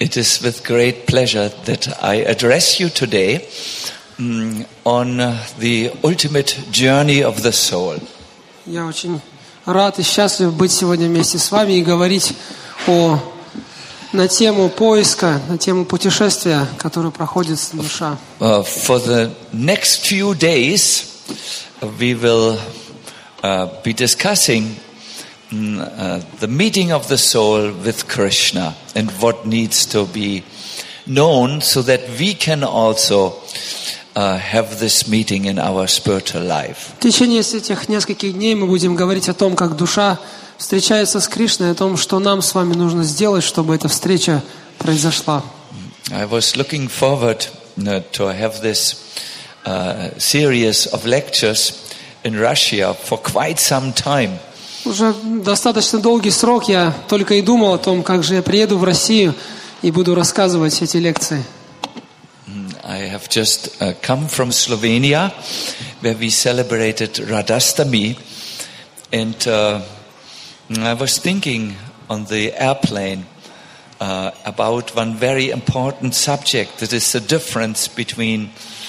It is with great pleasure that I address you today on the ultimate journey of the soul. Я очень рад и счастлив быть сегодня вместе с вами и говорить на тему поиска, на тему путешествия, которое проходит душа. For the next few days, we will be discussing the meeting of the soul with Krishna and what needs to be known so that we can also have this meeting in our spiritual life. В течение этих нескольких дней мы будем говорить о том, как душа встречается с Кришной, о том, что нам с вами нужно сделать, чтобы эта встреча произошла. I was looking forward to have this series of lectures in Russia for quite some time. Уже достаточно долгий срок я только и думал о том, как же я приеду в Россию и буду рассказывать эти лекции. I have just come from Slovenia, where we celebrated Radhastami, and I was thinking on the airplane about one very important subject, that is the difference between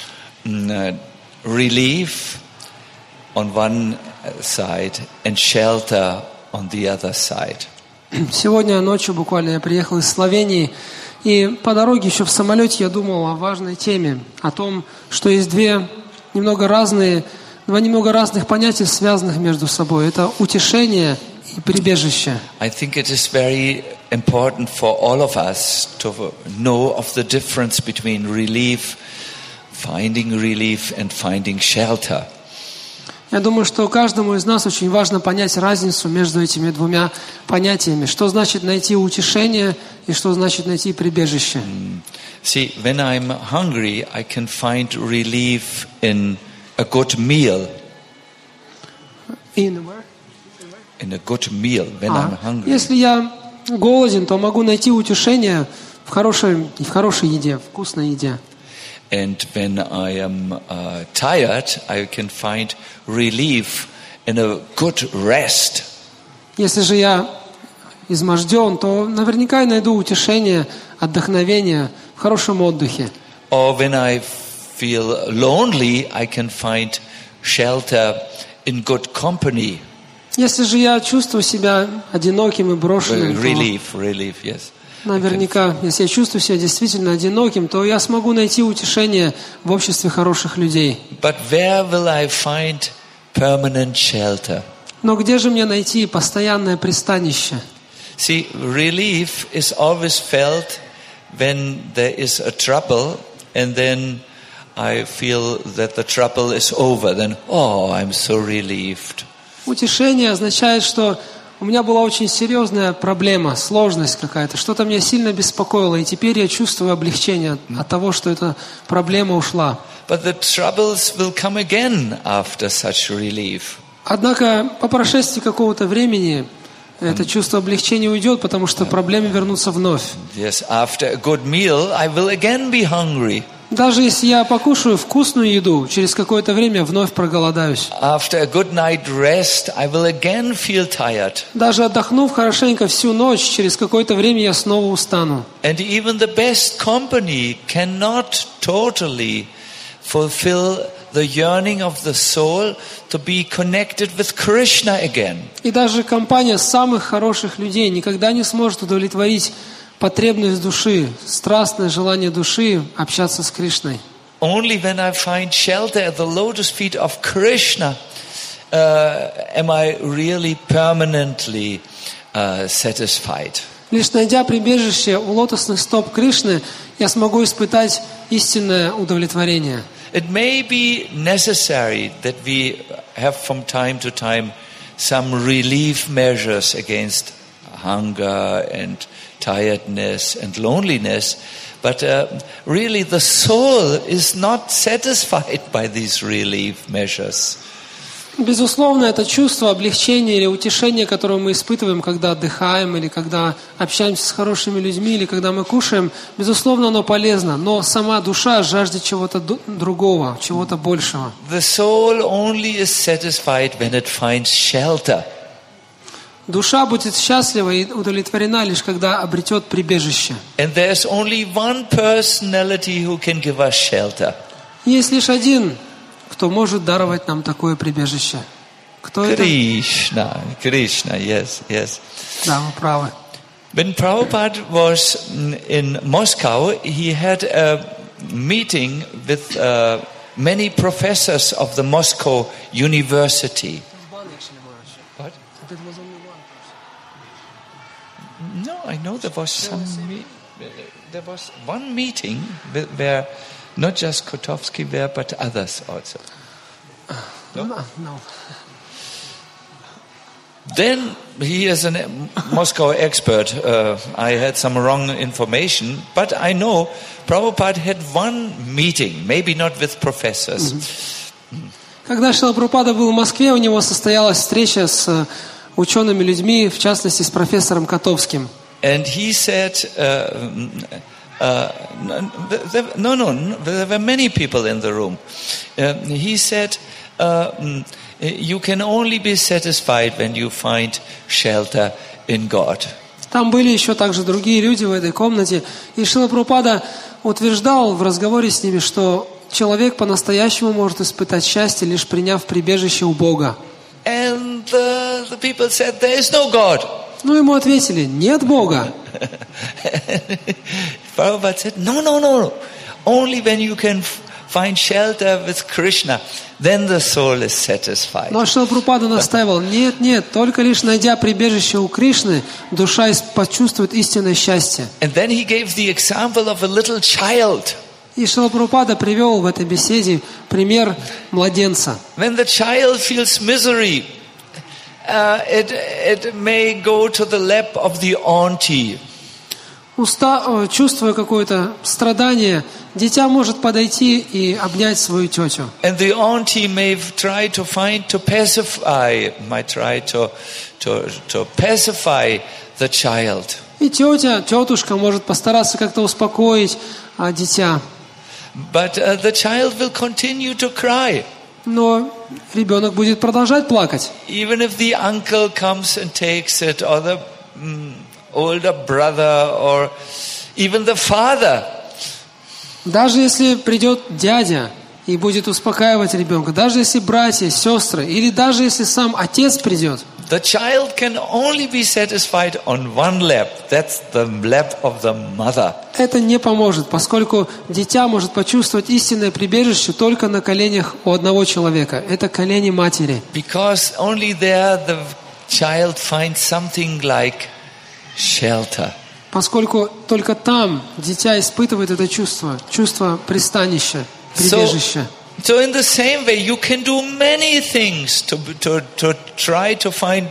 relief on one side and shelter on the other side. Сегодня ночью буквально я приехал из Словении, и по дороге еще в самолете я думал о важной теме, о том, что есть два немного разных понятия, связанных между собой. Это утешение и прибежище. I think it is very important for all of us to know of the difference between finding relief and finding shelter. Я думаю, что каждому из нас очень важно понять разницу между этими двумя понятиями. Что значит найти утешение и что значит найти прибежище. See, when I'm hungry, I can find relief in a good meal. In a good meal, when I'm hungry. Если я голоден, то могу найти утешение в хорошей еде, вкусной еде. And when I am tired, I can find relief in a good rest. Если же я изможден, то наверняка я найду утешение, отдохновение в хорошем отдыхе. Or when I feel lonely, I can find shelter in good company. Если же я чувствую себя одиноким и брошенным, Relief, yes. Наверняка, если я чувствую себя действительно одиноким, то я смогу найти утешение в обществе хороших людей. But where will I find permanent shelter? Но где же мне найти постоянное пристанище? See, relief is always felt when there is a trouble, and then I feel that the trouble is over. Then, I'm so relieved. Утешение означает, что у меня была очень серьезная проблема, сложность какая-то, что-то меня сильно беспокоило, и теперь я чувствую облегчение от того, что эта проблема ушла. But the troubles will come again after such relief. Однако по прошествии какого-то времени это чувство облегчения уйдет, потому что проблемы вернутся вновь. Yes, after a good meal, I will again be hungry. Даже если я покушаю вкусную еду, через какое-то время вновь проголодаюсь. After a good night rest, I will again feel tired. Даже отдохнув хорошенько всю ночь, через какое-то время я снова устану. And even the best company cannot totally fulfill the yearning of the soul to be connected with Krishna again. И даже компания самых хороших людей никогда не сможет удовлетворить потребность души, страстное желание души общаться с Кришной. Only when I find shelter at the lotus feet of Krishna am I really permanently satisfied. Лишь найдя прибежище у лотосных стоп Кришны, я смогу испытать истинное удовлетворение. It may be necessary that we have from time to time some relief measures against hunger and tiredness and loneliness, but really the soul is not satisfied by these relief measures. Безусловно, это чувство облегчения или утешения, которое мы испытываем, когда отдыхаем, или когда общаемся с хорошими людьми, или когда мы кушаем, безусловно, оно полезно, но сама душа жаждет чего-то другого, чего-то большего. The soul only is satisfied when it finds shelter. душа будет счастлива и удовлетворена лишь когда обретет прибежище. And there's only one personality who can give us shelter. Есть лишь один, кто может даровать нам такое прибежище. Кто это? Krishna, yes. Да, вы правы. When Prabhupada was in Moscow, he had a meeting with many professors of the Moscow University. What? No, I know there was there was one meeting where not just Kotovsky were, but others also. No. Then he is a Moscow expert. I had some wrong information, but I know Prabhupada had one meeting, maybe not with professors. Когда Шрила Прабхупада был в Москве, у него состоялась встреча с учеными людьми, в частности с профессором Котовским. And he said, no, there were many people in the room. He said, you can only be satisfied when you find shelter in God. Там были еще также другие люди в этой комнате. И Шрила Прабхупада утверждал в разговоре с ними, что человек по-настоящему может испытать счастье, лишь приняв прибежище у Бога. And the people said, there is no God. Ну, ему ответили, нет Бога. Prabhupada said, no. Only when you can find shelter with Krishna, then the soul is satisfied. Но Шрила Прабхупада настаивал, нет, только лишь найдя прибежище у Кришны, душа почувствует истинное счастье. And then he gave the example of a little child. И Шрила Прабхупада привел в этой беседе пример младенца. When the child feels misery, it may go to the lap of the auntie. Чувствуя какое-то страдание, дитя может подойти и обнять свою тетю. And the auntie may try to pacify the child. И тетушка может постараться как-то успокоить дитя. But the child will continue to cry. Но ребенок будет продолжать плакать. Even if the uncle comes and takes it, or the older brother, or even the father. Даже если придет дядя и будет успокаивать ребенка, даже если братья, сестры, или даже если сам отец придет, the child can only be satisfied on one lap. That's the lap of the mother. Это не поможет, поскольку дитя может почувствовать истинное прибежище только на коленях у одного человека. Это колени матери. Because only there the child finds something like shelter. Поскольку только там дитя испытывает это чувство пристанища, прибежища. So in the same way, you can do many things to try to find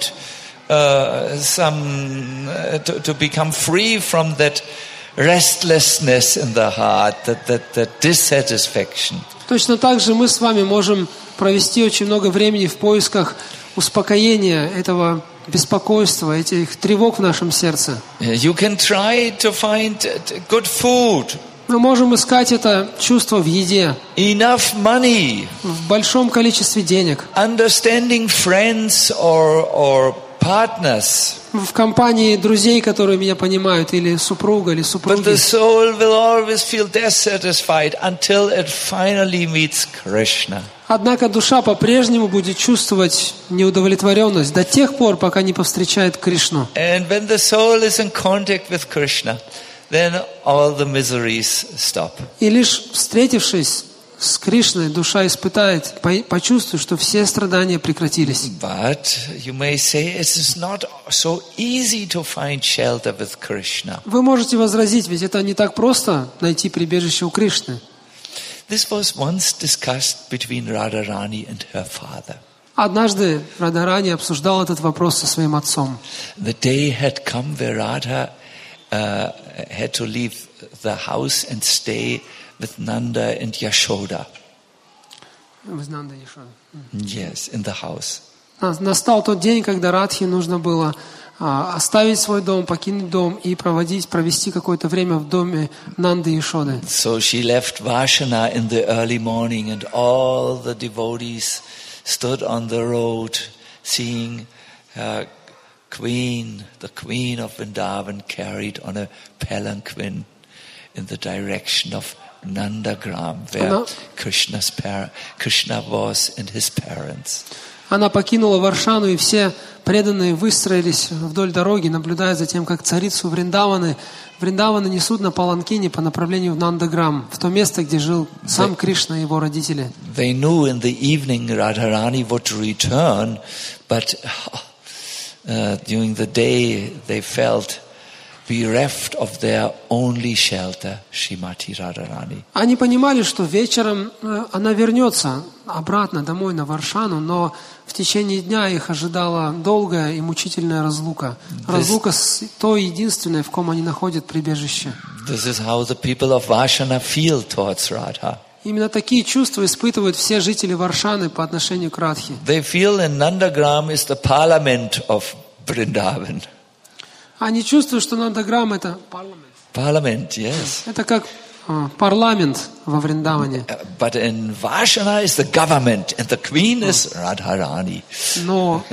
to become free from that restlessness in the heart, that dissatisfaction. Точно так же мы с вами можем провести очень много времени в поисках успокоения этого беспокойства, этих тревог в нашем сердце. You can try to find good food. Мы можем искать это чувство в еде, enough money, в большом количестве денег, understanding friends or partners. В компании друзей, которые меня понимают, или супруга, или супруги. But the soul will always feel dissatisfied until it finally meets Krishna. Однако душа по-прежнему будет чувствовать неудовлетворенность до тех пор, пока не повстречает Кришну. And when the soul is in contact with Krishna, then all the miseries stop. И лишь встретившись с Кришной, душа испытает, почувствует, что все страдания прекратились. But you may say it is not so easy to find shelter with Krishna. Вы можете возразить, ведь это не так просто найти прибежище у Кришны. This was once discussed between Radharani and her father. Однажды Радхарани обсуждал этот вопрос со своим отцом. The day had come where Radha had to leave the house and stay with Nanda and Yashoda. With Nanda and Yashoda. Yes, in the house. Настал тот день, когда Радхе нужно было оставить свой дом, покинуть дом и провести какое-то время в доме Нанды и Йашоды. So she left Vashana in the early morning, and all the devotees stood on the road, seeing her the queen of Vrindavan, carried on a palanquin in the direction of Nandagram, where Krishna was and his parents. Она покинула Варшану, и все преданные выстроились вдоль дороги, наблюдая за тем, как царицу Вриндаваны несут на паланкине по направлению в Нандаграм, в то место, где жил сам Кришна и его родители. They knew in the evening Radharani would return, but during the day they felt bereft of their only shelter, Srimati Radharani. Они понимали, что вечером она вернется обратно домой на Варшану, но в течение дня их ожидала долгая и мучительная разлука. Разлука с той единственной, в ком они находят прибежище. This is how the people of Varshana feel towards Radha. Именно такие чувства испытывают все жители Варшаны по отношению к Радхе. They feel in Nandagram is the parliament of Vrindavan. Они чувствуют, что Нандаграм — это Parliament, yes. это как парламент во Вриндаване. But in Varshana is the government, and the queen is Radharani. Но,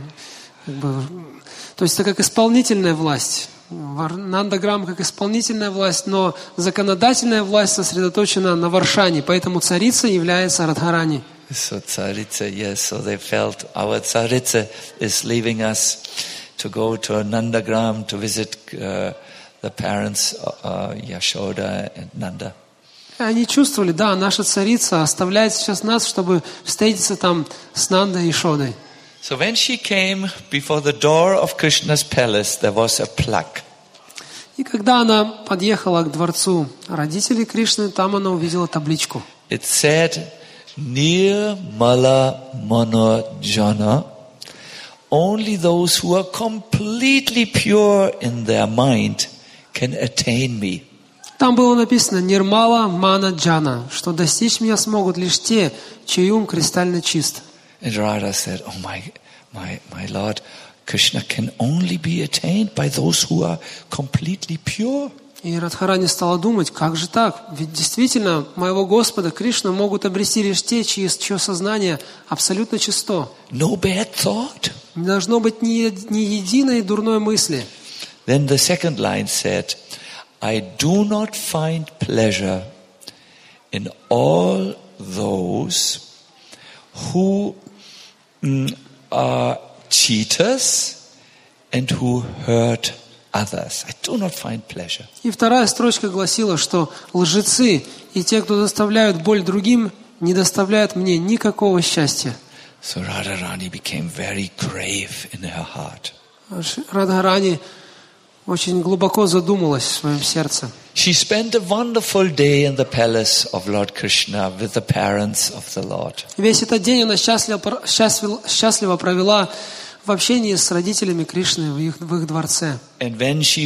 то есть это как исполнительная власть. Нандаграм как исполнительная власть, но законодательная власть сосредоточена на Варшане, поэтому царица является Радхарани. So Tsaritsa, yes, so they felt our Tsaritsa is leaving us to go to Nandagram to visit the parents Yashoda and Nanda. Они чувствовали, да, наша царица оставляет сейчас нас, чтобы встретиться там с Нандой и Шодой. So when she came before the door of Krishna's palace, there was a plaque. И когда она подъехала к дворцу родителей Кришны, там она увидела табличку. It said, Nirmala Manojana, only those who are completely pure in their mind can attain me. Там было написано «Нирмала Мана Джана», что достичь меня смогут лишь те, чей ум кристально чист. And Radha said, oh my Lord, Krishna can only be attained by those who are completely pure. И Радхарани стала думать, как же так? Ведь действительно, моего Господа Кришну могут обрести лишь те, чье сознание абсолютно чисто. No bad thought. Не должно быть ни единой дурной мысли. Then the second line said, I do not find pleasure in all those who are cheaters and who hurt others. I do not find pleasure. И вторая строчка гласила, что лжецы и те, кто доставляют боль другим, не доставляют мне никакого счастья. So Radharani became very grave in her heart. Радхарани очень глубоко задумалась в своем сердце. She spent a wonderful day in the palace of Lord Krishna with the parents of the Lord. Весь этот день она счастливо провела в общении с родителями Кришны в их дворце. And when she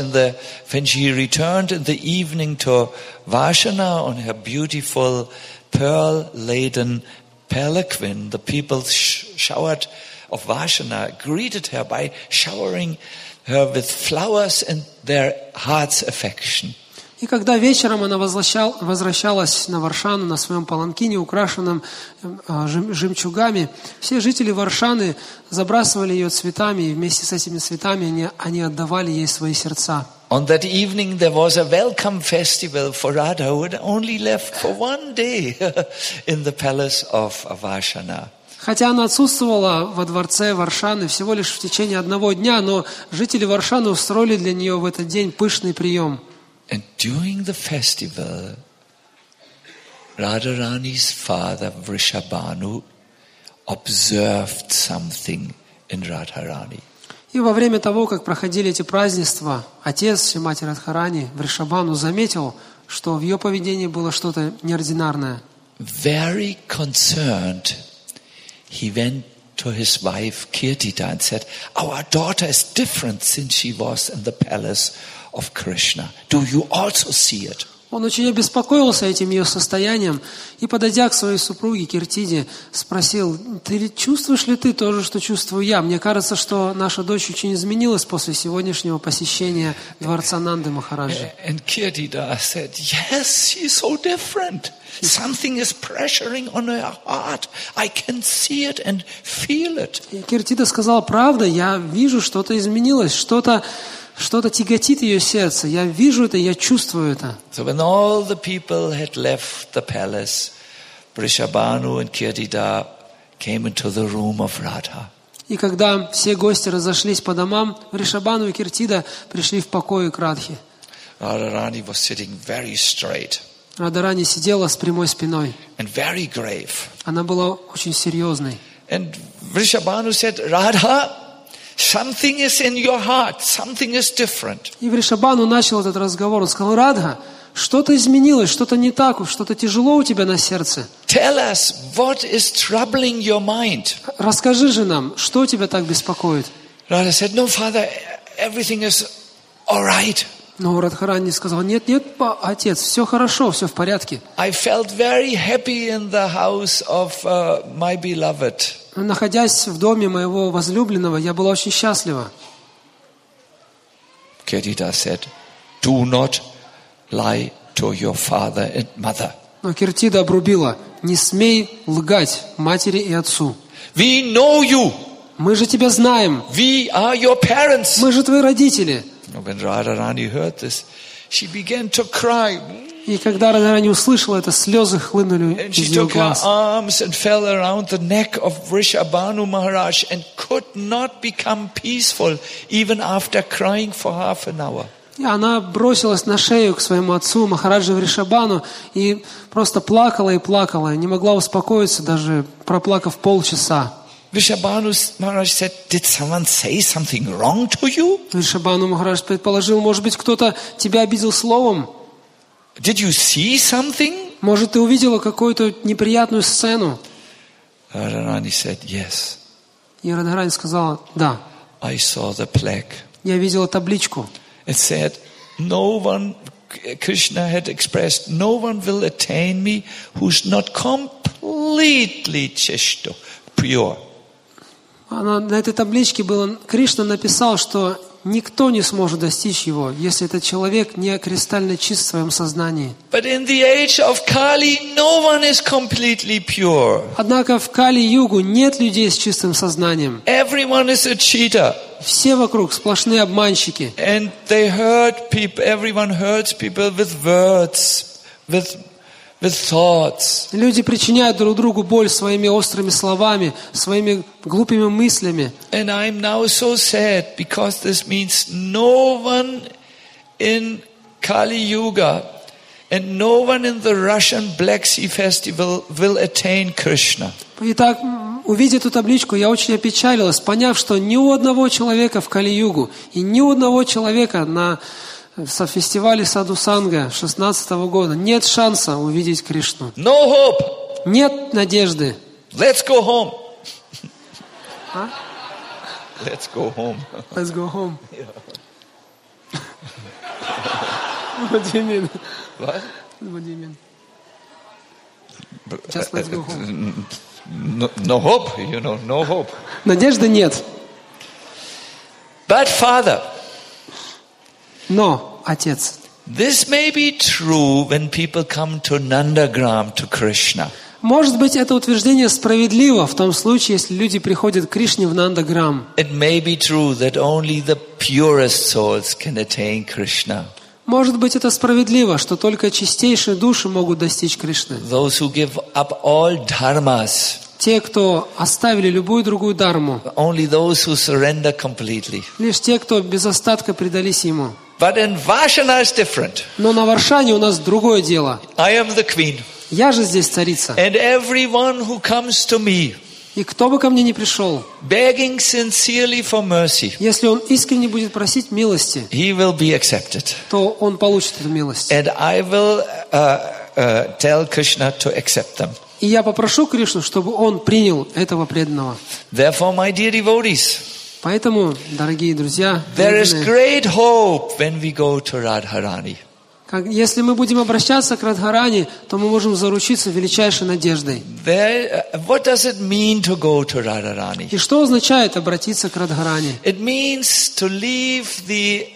returned in the evening to Varshana on her beautiful pearl-laden palanquin, the people showered of Varshana greeted her by showering her with flowers and their heart's affection. И когда вечером она возвращалась на Варшану на своем паланкине, украшенном жемчугами, все жители Варшаны забрасывали ее цветами, и вместе с этими цветами они отдавали ей свои сердца. On that evening there was a welcome festival for Radha, who had only left for one day in the palace of Varshana. Хотя она отсутствовала во дворце Варшаны всего лишь в течение одного дня, но жители Варшаны устроили для нее в этот день пышный прием. And during the festival, Radharani's father Vrishabhanu observed something in Radharani. И во время того, как проходили эти празднества, отец Шримати Радхарани Вришабхану заметил, что в ее поведении было что-то неординарное. Very concerned, he went to his wife Kirtita and said, "Our daughter is different since she was in the palace of Krishna. Do you also see it?" Он очень обеспокоился этим ее состоянием и, подойдя к своей супруге Киртиде, спросил: «Ты чувствуешь ли ты то же, что чувствую я? Мне кажется, что наша дочь очень изменилась после сегодняшнего посещения дворца Нанды Махараджи». And Kirtida said, yes, she's so different. Something is pressuring on her heart. I can see it and feel it. И Киртида сказала: «Правда, я вижу, что-то изменилось, что-то тяготит ее сердце. Я вижу это, я чувствую это». So when all the people had left the palace, Vrishabhanu and Kirtida came into the room of Radha. И когда все гости разошлись по домам, Вришабхану и Киртида пришли в покои к Радхе. Radharani was sitting very straight Радхарани сидела с прямой спиной. and very grave. Она была очень серьезной. And Vrishabhanu said, Radha, something is in your heart, something is different. И Вришабхану начал этот разговор. Он сказал: «Радха, что-то изменилось, что-то не так, что-то тяжело у тебя на сердце. Tell us what is troubling your mind. Расскажи же нам, что тебя так беспокоит». Radha said, no, father, everything is all right. Но Радхарани сказал: «Нет, отец, все хорошо, все в порядке. I felt very happy in the house of my beloved. Находясь в доме моего возлюбленного, я была очень счастлива». Kirtida said, do not lie to your father and mother. Но Киртида обрубила: «Не смей лгать матери и отцу. We know you. Мы же тебя знаем. We are your parents. Мы же твои родители». When Radharani heard this, she began to cry. И когда Радхарани услышала это, слезы хлынули And из she ее took her глаз. arms and fell around the neck of Vrishabhanu Maharaj and could not become peaceful even after crying for half an hour. И она бросилась на шею к своему отцу, Махараджи Вришабхану, и просто плакала и плакала, не могла успокоиться, даже проплакав полчаса. Vrishabhanu Maharaj said, did someone say something wrong to you? Вришабхану Махарадж предположил: «Может быть, кто-то тебя обидел словом? Did you see something? Может, ты увидела какую-то неприятную сцену?» Radharani said, yes, И Радхарани сказала: «Да, I saw the plaque. я видела табличку». It said, no one, Krishna had expressed, no one will attain me who's not completely chishto, pure. На этой табличке Кришна написал, что никто не сможет достичь его, если этот человек не кристально чист в своем сознании. But in the age of Kali, no one is completely pure. Однако в Кали-югу нет людей с чистым сознанием. Everyone is a cheater. Все вокруг сплошные обманщики. And they hurt people, everyone hurts people with words, with thoughts. Люди причиняют друг другу боль своими острыми словами, своими глупыми мыслями. And I'm now so sad because this means no one in Kali Yuga and no one in the Russian Black Sea Festival will attain Krishna. Итак, увидя эту табличку, я очень опечалилась, поняв, что ни у одного человека в Кали-югу и ни у одного человека на фестивале Саду-санга 2016 года нет шанса увидеть Кришну. No hope. Нет надежды. Let's go home. А? Let's go home. Let's go home. What do you mean? What? What do you mean? Just let's go home. No hope, no hope. Надежды нет. But Father, но, Отец, this may be true when people come to Nandagram, to Krishna. может быть, это утверждение справедливо в том случае, если люди приходят к Кришне в Нандаграм. It may be true that only the purest souls can attain Krishna. Может быть, это справедливо, что только чистейшие души могут достичь Кришны. Those who give up all dharmas. Те, кто оставили любую другую дharму. Only those who surrender completely. Лишь те, кто без остатка предались Ему. But in Vashana is different. Но на Варшане у нас другое дело. I am the queen. Я же здесь царица. And everyone who comes to me, И кто бы ко мне ни пришел, begging sincerely for mercy, если он искренне будет просить милости, he will be accepted. то он получит эту милость. And I will tell Krishna to accept them. И я попрошу Кришну, чтобы он принял этого преданного. Therefore, my dear devotees, Поэтому, дорогие друзья, there is преданные, great hope when we go to Radharani. Если мы будем обращаться к Радхарани, то мы можем заручиться величайшей надеждой. What does it mean to go to Radharani? И что означает обратиться к Радхарани? It means to leave the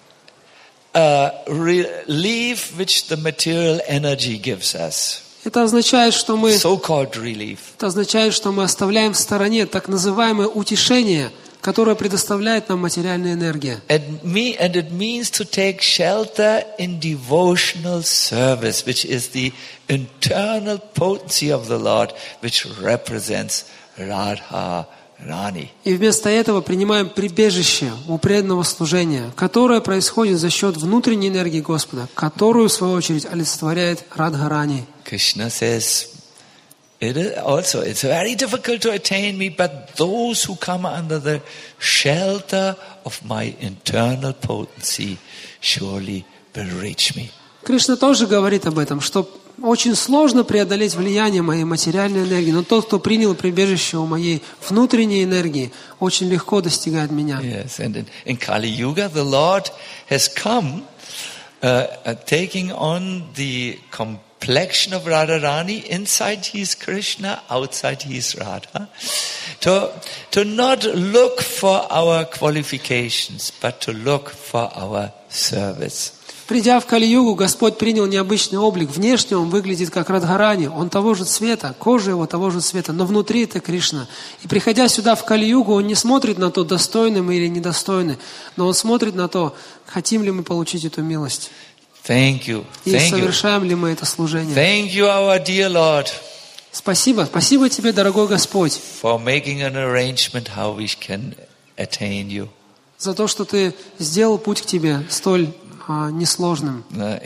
relief which the material energy gives us. Это означает, что мы So-called relief. Это означает, что мы оставляем в стороне так называемое утешение, которое предоставляет нам материальная энергия. And it means to take shelter in devotional service, which is the internal potency of the Lord, which represents Radha Rani. И вместо этого принимаем прибежище у преданного служения, которое происходит за счет внутренней энергии Господа, которую, в свою очередь, олицетворяет Радхарани. Krishna says, it's very difficult to attain me, but those who come under the shelter of my internal potency surely will reach me. Кришна тоже говорит об этом, что очень сложно преодолеть влияние моей материальной энергии, но тот, кто принял прибежище у моей внутренней энергии, очень легко достигает меня. Yes, and in Kali Yuga, the Lord has come, taking on the complexion of Radharani. Inside he is Krishna, outside he is Radha. To not look for our qualifications, but to look for our service. Придя в Кали-югу, Господь принял необычный облик. Внешне он выглядит как Радхарани. Он того же цвета, кожа его того же цвета, но внутри это Кришна. И приходя сюда в Кали-югу, он не смотрит на то, достойны мы или недостойны, но он смотрит на то, хотим ли мы получить эту милость. Thank you. И совершаем ли мы это служение. Thank you, our dear Lord. Спасибо. Спасибо тебе, дорогой Господь, for making an arrangement how we can attain you. За то, что ты сделал путь к тебе столь несложным.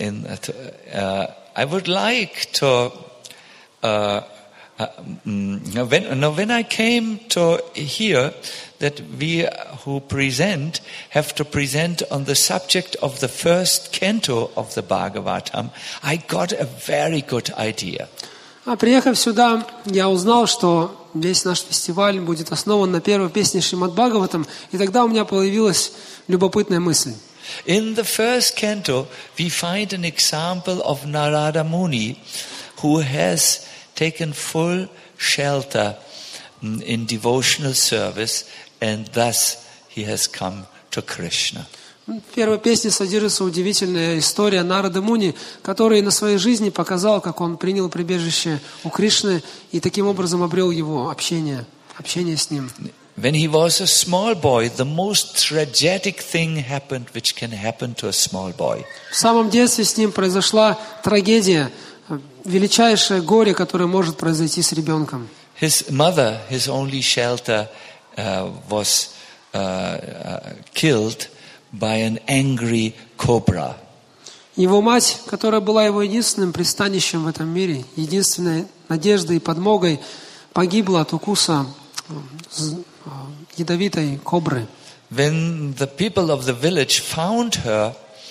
I would like to when I came to hear that we who present have to present on the subject of the first canto of the Bhagavatam, I got a very good idea. Приехав сюда, я узнал, что весь наш фестиваль будет основан на первой песне Шримад Бхагаватам, и тогда у меня появилась любопытная мысль. In the first canto, we find an example of Narada Muni, who has taken full shelter in devotional service, and thus he has come to Krishna. В первой песне содержится удивительная история Нарады Муни, который на своей жизни показал, как он принял прибежище у Кришны и таким образом обрел его общение с ним. When he was a small boy, the most tragic thing happened which can happen to a small boy. В самом детстве с ним произошла трагедия, величайшее горе, которое может произойти с ребенком. His mother, his only shelter, was killed by an angry cobra. Его мать, которая была его единственным пристанищем в этом мире, единственной надеждой и подмогой, погибла от укуса ядовитой кобры. When the people of the village found her,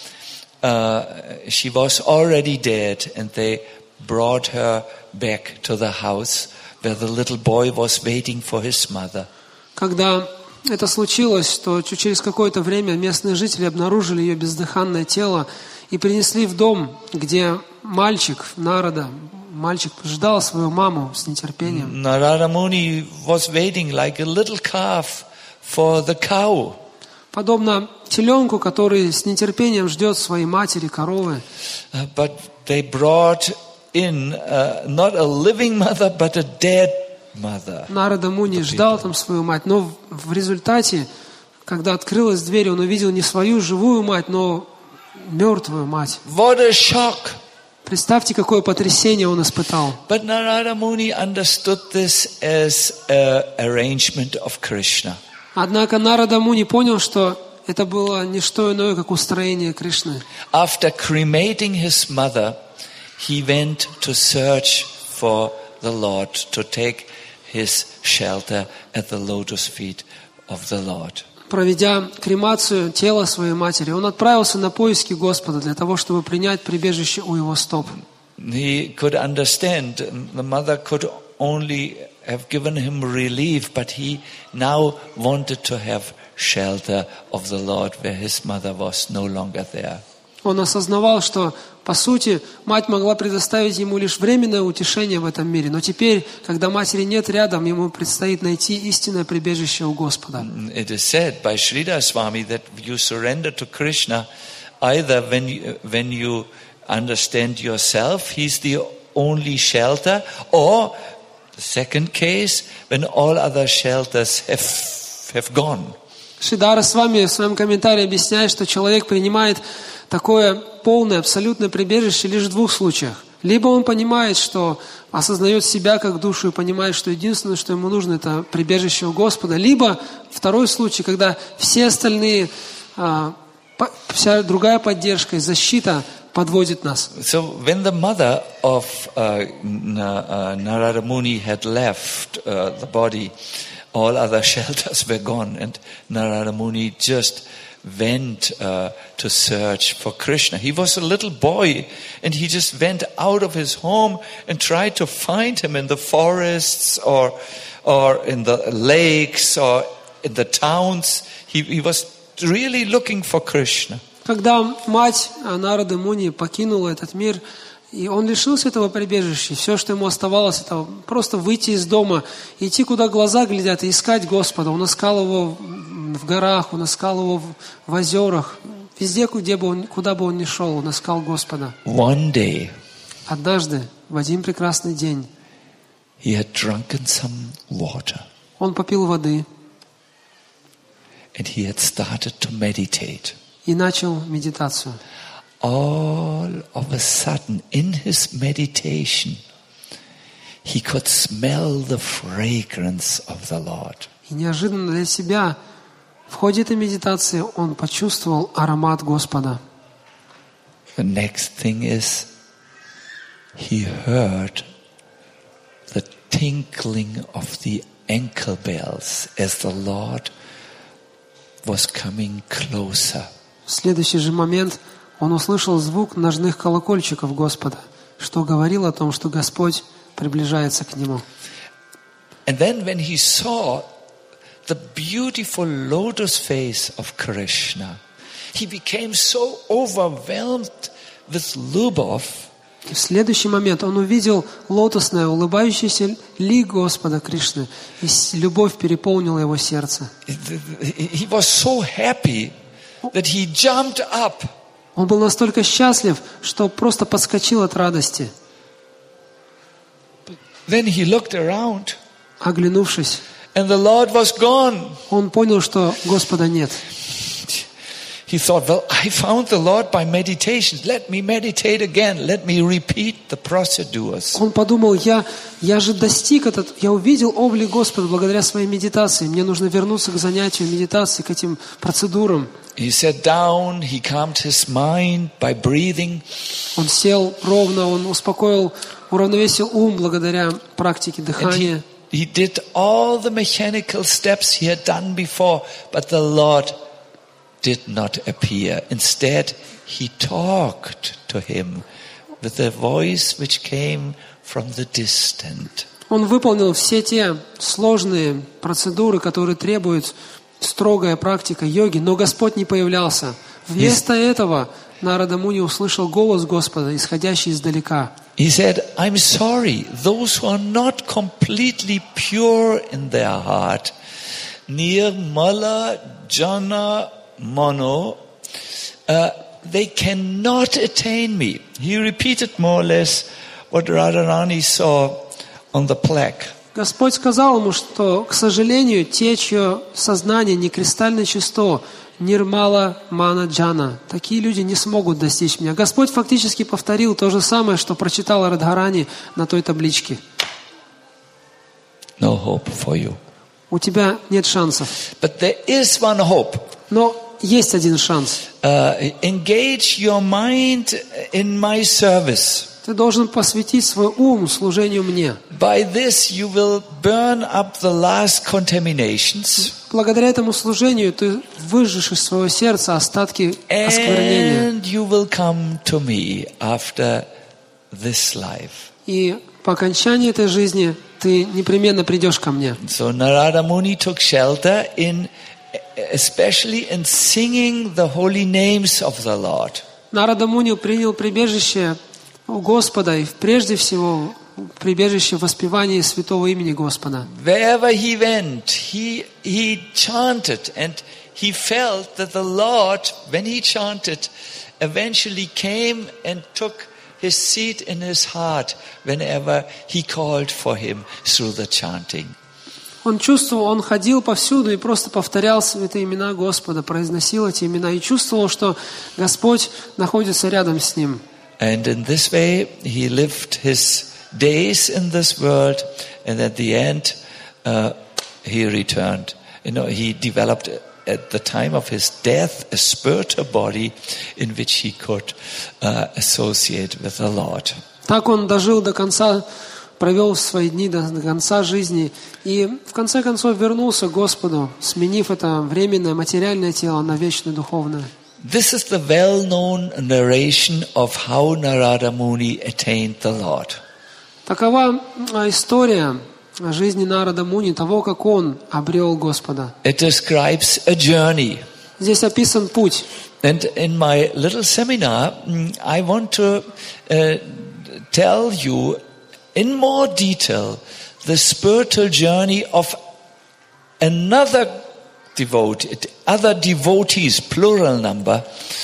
she was already dead, and they brought her back to the house where the little boy was waiting for his mother. Когда это случилось, то через какое-то время местные жители обнаружили ее бездыханное тело и принесли в дом, где мальчик ждал свою маму с нетерпением. Narada Muni was waiting like a little calf for the cow. Подобно теленку, который с нетерпением ждет своей матери, коровы. But they brought in not a living mother, but a dead mother. Нарада Муни ждал там свою мать, но в результате, когда открылась дверь, он увидел не свою живую мать, но мертвую мать. What a shock! Представьте, какое потрясение он испытал. But Narada Muni understood this as an arrangement of Krishna. Однако Нарада Муни понял, что это было не что иное, как устроение Кришны. After cremating his mother, he went to search for the Lord, to take his shelter at the lotus feet of the Lord. Проведя кремацию тела своей матери, он отправился на поиски Господа для того, чтобы принять прибежище у его стоп. He could understand the mother could only have given him relief, but he now wanted to have shelter of the Lord where his mother was no longer there. Он осознавал, что, по сути, мать могла предоставить ему лишь временное утешение в этом мире. Но теперь, когда матери нет рядом, ему предстоит найти истинное прибежище у Господа. It is said by Sridhar Swami that you surrender to Krishna either when you understand yourself, he's the only shelter, or the second case, when all other shelters have gone. Шридхара Свами в своем комментарии объясняет, что человек принимает такое полное, абсолютное прибежище лишь в двух случаях. Либо он понимает, что осознает себя как душу и понимает, что единственное, что ему нужно, это прибежище у Господа. Либо второй случай, когда все остальные, вся другая поддержка и защита подводит нас. So when the mother of Narada Muni had left the body, all other shelters were gone, and Narada Muni just went to search for Krishna. He was a little boy, and he just went out of his home and tried to find him in the forests or in the lakes or in the towns. He was really looking for Krishna. Когда мать Нарады Муни покинула этот мир, и он лишился этого прибежища, все, что ему оставалось, это просто выйти из дома, идти, куда глаза глядят, и искать Господа. Он искал его в горах, он искал его в озерах, везде, куда бы он ни шел, он искал Господа. One day, однажды, в один прекрасный день, he had drunken some water, он попил воды, and he had started to meditate. И начал медитацию. All of a sudden, in his meditation, he could smell the fragrance of the Lord. И неожиданно для себя в ходе этой медитации он почувствовал аромат Господа. The next thing is, he heard the tinkling of the ankle bells as the Lord was coming closer. В следующий же момент он услышал звук ножных колокольчиков Господа, что говорил о том, что Господь приближается к нему. And then when he saw the beautiful lotus face of Krishna, he became so overwhelmed with lubov. И в следующий момент он увидел лотосное, улыбающееся лик Господа Кришны, и любовь переполнила его сердце. He was so happy that he jumped up. Он был настолько счастлив, что просто подскочил от радости. Then he looked around, оглянувшись, and the Lord was gone. Он понял, что Господа нет. He thought, well, I found the Lord by meditation. Let me meditate again. Let me repeat the procedures. Он подумал, я же достиг я увидел облик Господа благодаря своей медитации. Мне нужно вернуться к занятию медитации, к этим процедурам. He sat down, he calmed his mind by breathing. Он сел ровно, он уравновесил ум благодаря практике дыхания. He did all the mechanical steps he had done before, but the Lord did not appear. Instead, he talked to him with a voice which came from the distant. Он выполнил все те сложные процедуры, которые требуют строгая практика йоги, но Господь не появлялся. Вместо этого Нарада Муни услышал голос Господа, исходящий издалека. He said, I'm sorry, those who are not completely pure in their heart, Nirmala Jana Mano, they cannot attain me. He repeated more or less what Radharani saw on the plaque. Господь сказал ему, что, к сожалению, те, чье сознание не кристально чисто, Нирмала Мана Джана, такие люди не смогут достичь меня. Господь фактически повторил то же самое, что прочитал Радхарани на той табличке. No hope for you. У тебя нет шансов. But there is one hope. Но есть один шанс. Engage your mind in my service. Ты должен посвятить свой ум служению мне. By this you will burn up the last contaminations. Благодаря этому служению ты выжжешь из своего сердца остатки осквернения. And you will come to me after this life. И по окончании этой жизни ты непременно придешь ко мне. So Narada Muni took shelter especially in singing the holy names of the Lord. Нарада Муни принял прибежище у Господа и прежде всего прибежище в воспевании святого имени Господа. Wherever he went, he chanted, and he felt that the Lord, when he chanted, eventually came and took his seat in his heart whenever he called for him through the chanting. Он чувствовал, он ходил повсюду и просто повторял святые имена Господа, произносил эти имена и чувствовал, что Господь находится рядом с ним. And in this way, he lived his days in this world, and at the end, he returned. He developed at the time of his death a spiritual body in which he could associate with the Lord. Так он дожил до конца, провел свои дни до конца жизни и в конце концов вернулся к Господу, сменив это временное материальное тело на вечное духовное. This is the well-known narration of how Narada Muni attained the Lord. Такова история жизни Нарада Муни, того, как он обрел Господа. It describes a journey. Здесь описан путь. And in my little seminar, I want to tell you in more detail the spiritual journey of other devotees, plural number,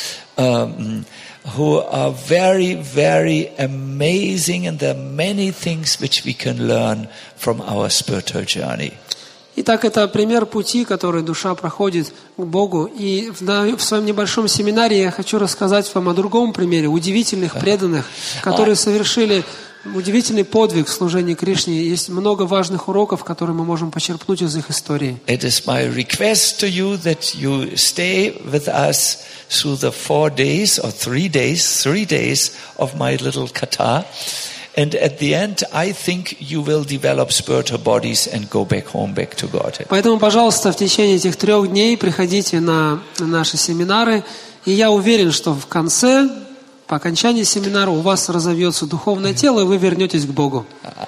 who are very, very amazing, and there are many things which we can learn from our spiritual journey. Итак, это пример пути, который душа проходит к Богу. И в своем небольшом семинаре я хочу рассказать вам о другом примере удивительных преданных, которые совершили удивительный подвиг в служении Кришне. Есть много важных уроков, которые мы можем почерпнуть из их истории. It is my request to you that you stay with us through the 4 days or 3 days of my little katha. And at the end, I think you will develop spiritual bodies and go back home, back to God. Поэтому, пожалуйста, в течение этих 3 дней приходите на наши семинары. И я уверен, что в конце, по окончании семинара, у вас разовьется духовное тело, и вы вернетесь к Богу.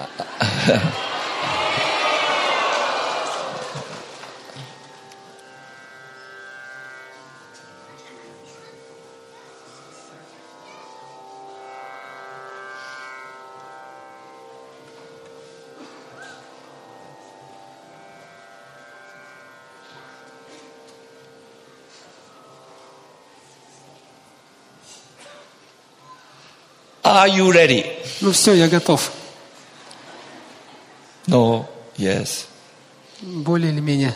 Are you ready? Ну все, я готов. No, yes. Более или менее.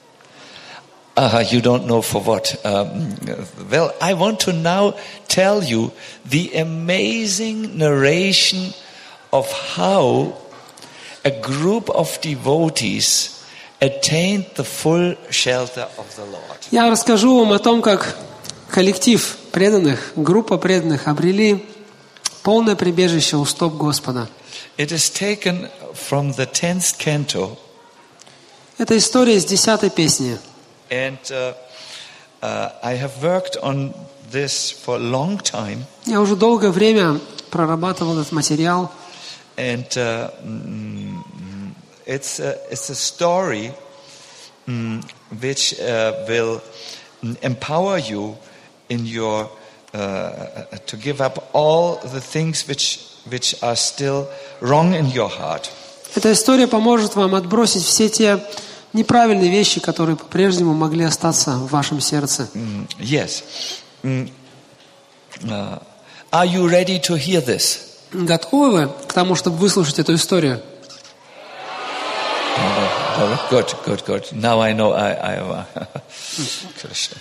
You don't know for what. Well, I want to now tell you the amazing narration of how a group of devotees attained the full shelter of the Lord. Я расскажу вам о том, как коллектив преданных, группа преданных обрели полное прибежище у стоп Господа. It is taken from the 10th canto. Это история из 10-й песни. And I have worked on this for a long time. Я уже долгое время прорабатывал этот материал. And it's a story which will empower you in your to give up all the things which are still wrong in your heart. Эта история поможет вам отбросить все те неправильные вещи, которые по-прежнему могли остаться в вашем сердце. Yes. Are you ready to hear this? Готовы вы к тому, чтобы выслушать эту историю? Good. Now I know I Krishna.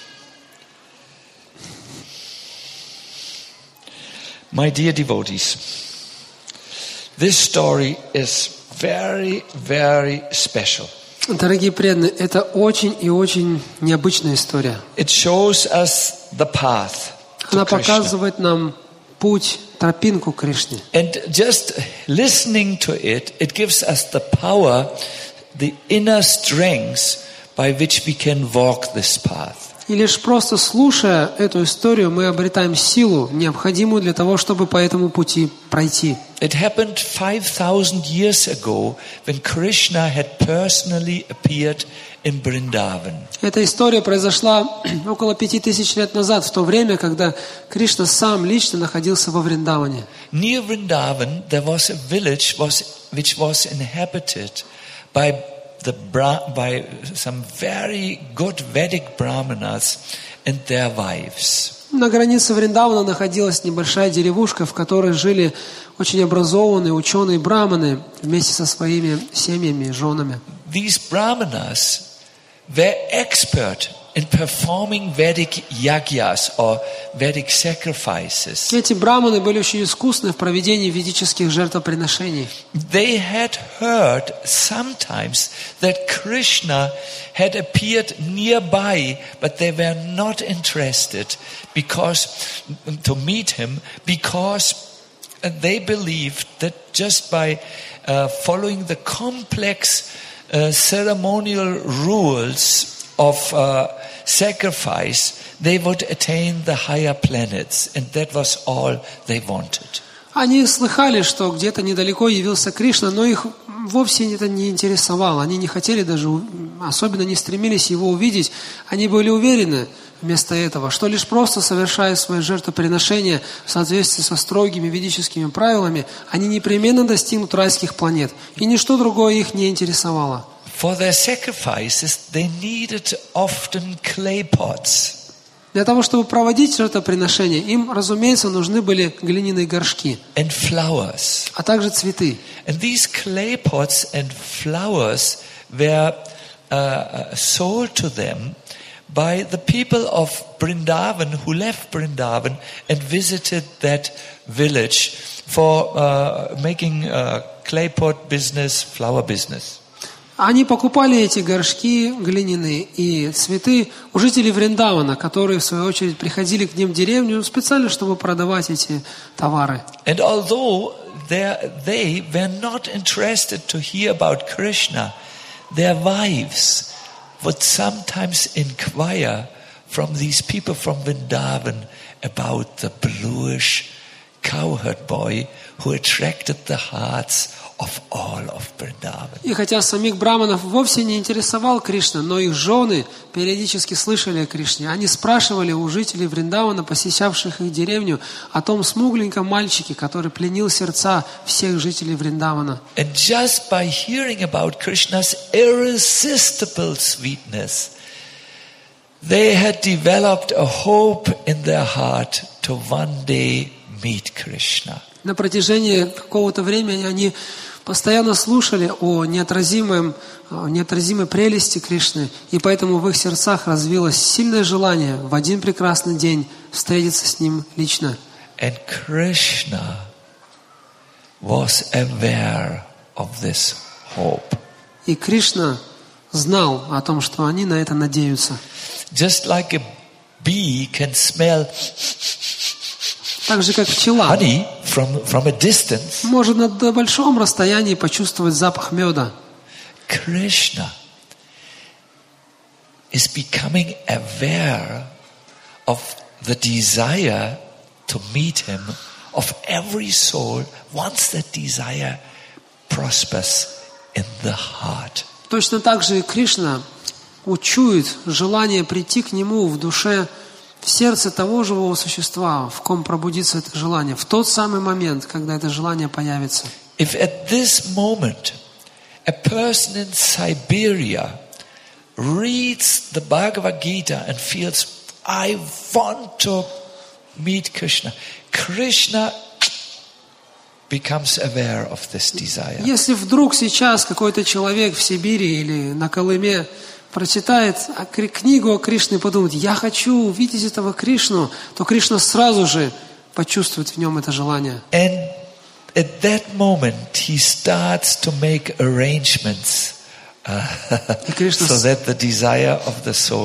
My dear devotees, this story is very, very special. Дорогие преданные, это очень и очень необычная история. It shows us the path to Она Krishna. показывает нам путь, тропинку к Кришне. And just listening to it, it gives us the power, the inner strength by which we can walk this path. И лишь просто слушая эту историю, мы обретаем силу, необходимую для того, чтобы по этому пути пройти. It happened 5,000 years ago when Krishna had personally appeared in Vrindavan. Эта история произошла около 5000 лет назад, в то время, когда Кришна сам лично находился во Вриндаване. Near Vrindavan, there was a village which was inhabited by some very good Vedic Brahmanas and their wives. На границе Вриндавана находилась небольшая деревушка, в которой жили очень образованные ученые браманы вместе со своими семьями и женами. These Brahmanas were expert in performing Vedic yagyas or Vedic sacrifices. Эти браманы были очень искусны в проведении ведических жертвоприношений. They had heard sometimes that Krishna had appeared nearby, but they were not interested to meet him because they believed that just by following the complex ceremonial rules of sacrifice, they would attain the higher planets, and that was all they wanted. Они слыхали, что где-то недалеко явился Кришна, но их вовсе это не интересовало. Они не хотели даже, особенно не стремились его увидеть. Они были уверены вместо этого, что лишь просто совершая свои жертвоприношения в соответствии со строгими ведическими правилами, они непременно достигнут райских планет. И ничто другое их не интересовало. For their sacrifices, they needed often clay pots. Для того, чтобы проводить жертвоприношения, им, разумеется, нужны были глиняные горшки, And flowers. а также цветы. And these clay pots and flowers were sold to them by the people of Vrindavan who left Vrindavan and visited that village for making clay pot business, flower business. Они покупали эти горшки глиняные и цветы у жителей Вриндавана, которые, в свою очередь, приходили к ним в деревню специально, чтобы продавать эти товары. And although they were not interested to hear about Krishna, their wives would sometimes inquire from these people from Vrindavan about the bluish cowherd boy who attracted the hearts of all of Vrindavan. И хотя самих браманов вовсе не интересовал Кришна, но их жены периодически слышали о Кришне. Они спрашивали у жителей Вриндавана, посещавших их деревню, о том смугленьком мальчике, который пленил сердца всех жителей Вриндавана. And just by hearing about Krishna's irresistible sweetness, they had developed a hope in their heart to one day meet Krishna. На протяжении какого-то времени они постоянно слушали о неотразимой прелести Кришны, и поэтому в их сердцах развилось сильное желание в один прекрасный день встретиться с ним лично. And Krishna was aware of this hope. И Кришна знал о том, что они на это надеются. Just like a bee can smell Так же, как пчела honey from a distance, может на большом расстоянии почувствовать запах меда. Krishna is becoming aware of the desire to meet him of every soul once that desire prospers in the heart. Точно так же и Кришна учует желание прийти к нему в душе, в сердце того живого существа, в ком пробудится это желание, в тот самый момент, когда это желание появится. If at this moment a person in Siberia reads the Bhagavad Gita and feels, I want to meet Krishna, Krishna becomes aware of this desire. Если вдруг сейчас какой-то человек в Сибири или на Колыме прочитает книгу о Кришне и подумает, я хочу увидеть этого Кришну, то Кришна сразу же почувствует в нем это желание. And at that moment he starts to make arrangements so that the desire of the soul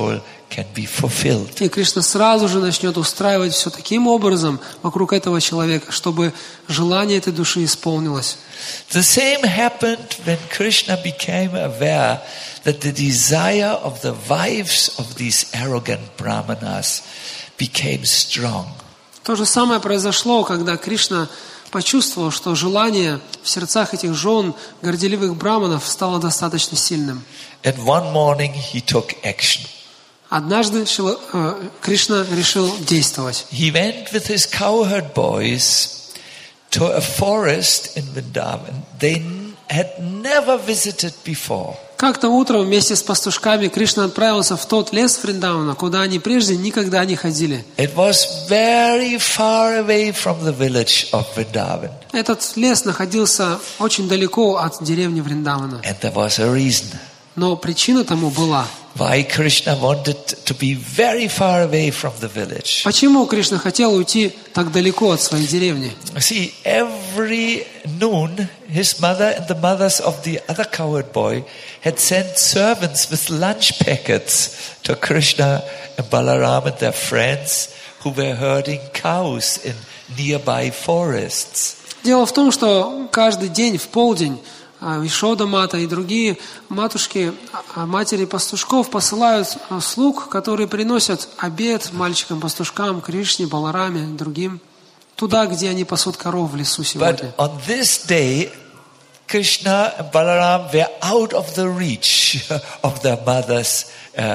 can be fulfilled. И Кришна сразу же начнет устраивать все таким образом вокруг этого человека, чтобы желание этой души исполнилось. The same happened when Krishna became aware that the desire of the wives of these arrogant brahmanas became strong. То же самое произошло, когда Кришна почувствовал, что желание в сердцах этих жен горделивых браманов стало достаточно сильным. And one morning he took action. Однажды Кришна решил действовать. He went with his cowherd boys to a forest in Vrindavan they had never visited before. Как-то утром вместе с пастушками Кришна отправился в тот лес Вриндавана, куда они прежде никогда не ходили. It was very far away from the village of Vrindavan. Этот лес находился очень далеко от деревни Вриндавана. And there was a reason Но причина тому была. why Krishna wanted to be very far away from the village. Почему Кришна хотел уйти так далеко от своей деревни? See, every noon, his mother and the mothers of the other cowherd boy had sent servants with lunch packets to Krishna and Balaram and their friends who were herding cows in nearby forests. Дело в том, что каждый день в полдень Ишода Мата и другие матушки, матери пастушков посылают слуг, которые приносят обед мальчикам-пастушкам, Кришне, Балараме и другим, туда, где они пасут коров в лесу сегодня. But on this day, Krishna and Balaram were out of the reach of their mother's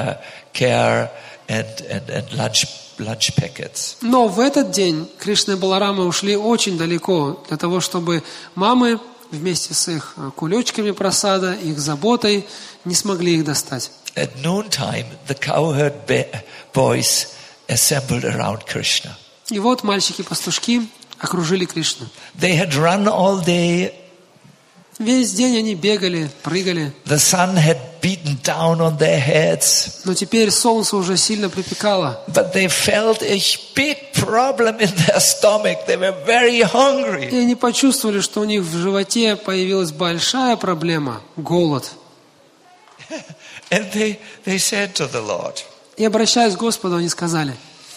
care and lunch packets. Но в этот день Кришна и Баларама ушли очень далеко для того, чтобы мамы вместе с их кулечками просада, их заботой, не смогли их достать. At noontime, the cowherd boys assembled around Krishna. И вот мальчики-пастушки окружили Кришну. They had run all day. Весь день они бегали, прыгали. The sun had beaten down on their heads. Но теперь солнце уже сильно припекало. But they felt a big problem in their stomach. They were very hungry. И они почувствовали, что у них в животе появилась большая проблема – голод. And they said to the Lord, И обращаясь к Господу, они сказали: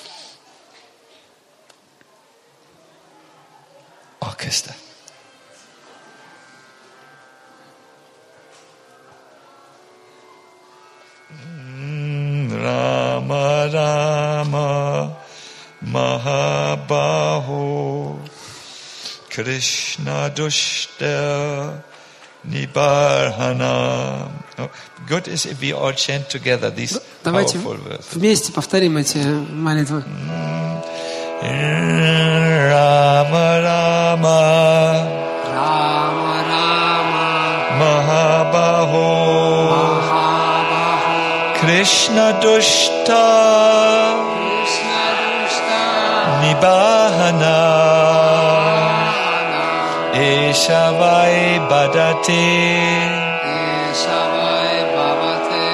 Orchestra. Rama Rama Mahabaho Krishna Dushta Nibarhana. Oh, good is if we all chant together these Давайте powerful verses. вместе повторим эти молитвы. Rama Rama Рама, Рама, Mahabaho Krishna Dushta Кришна, Душта, Nibahana Eshavai Badate Ешавай, Бабате,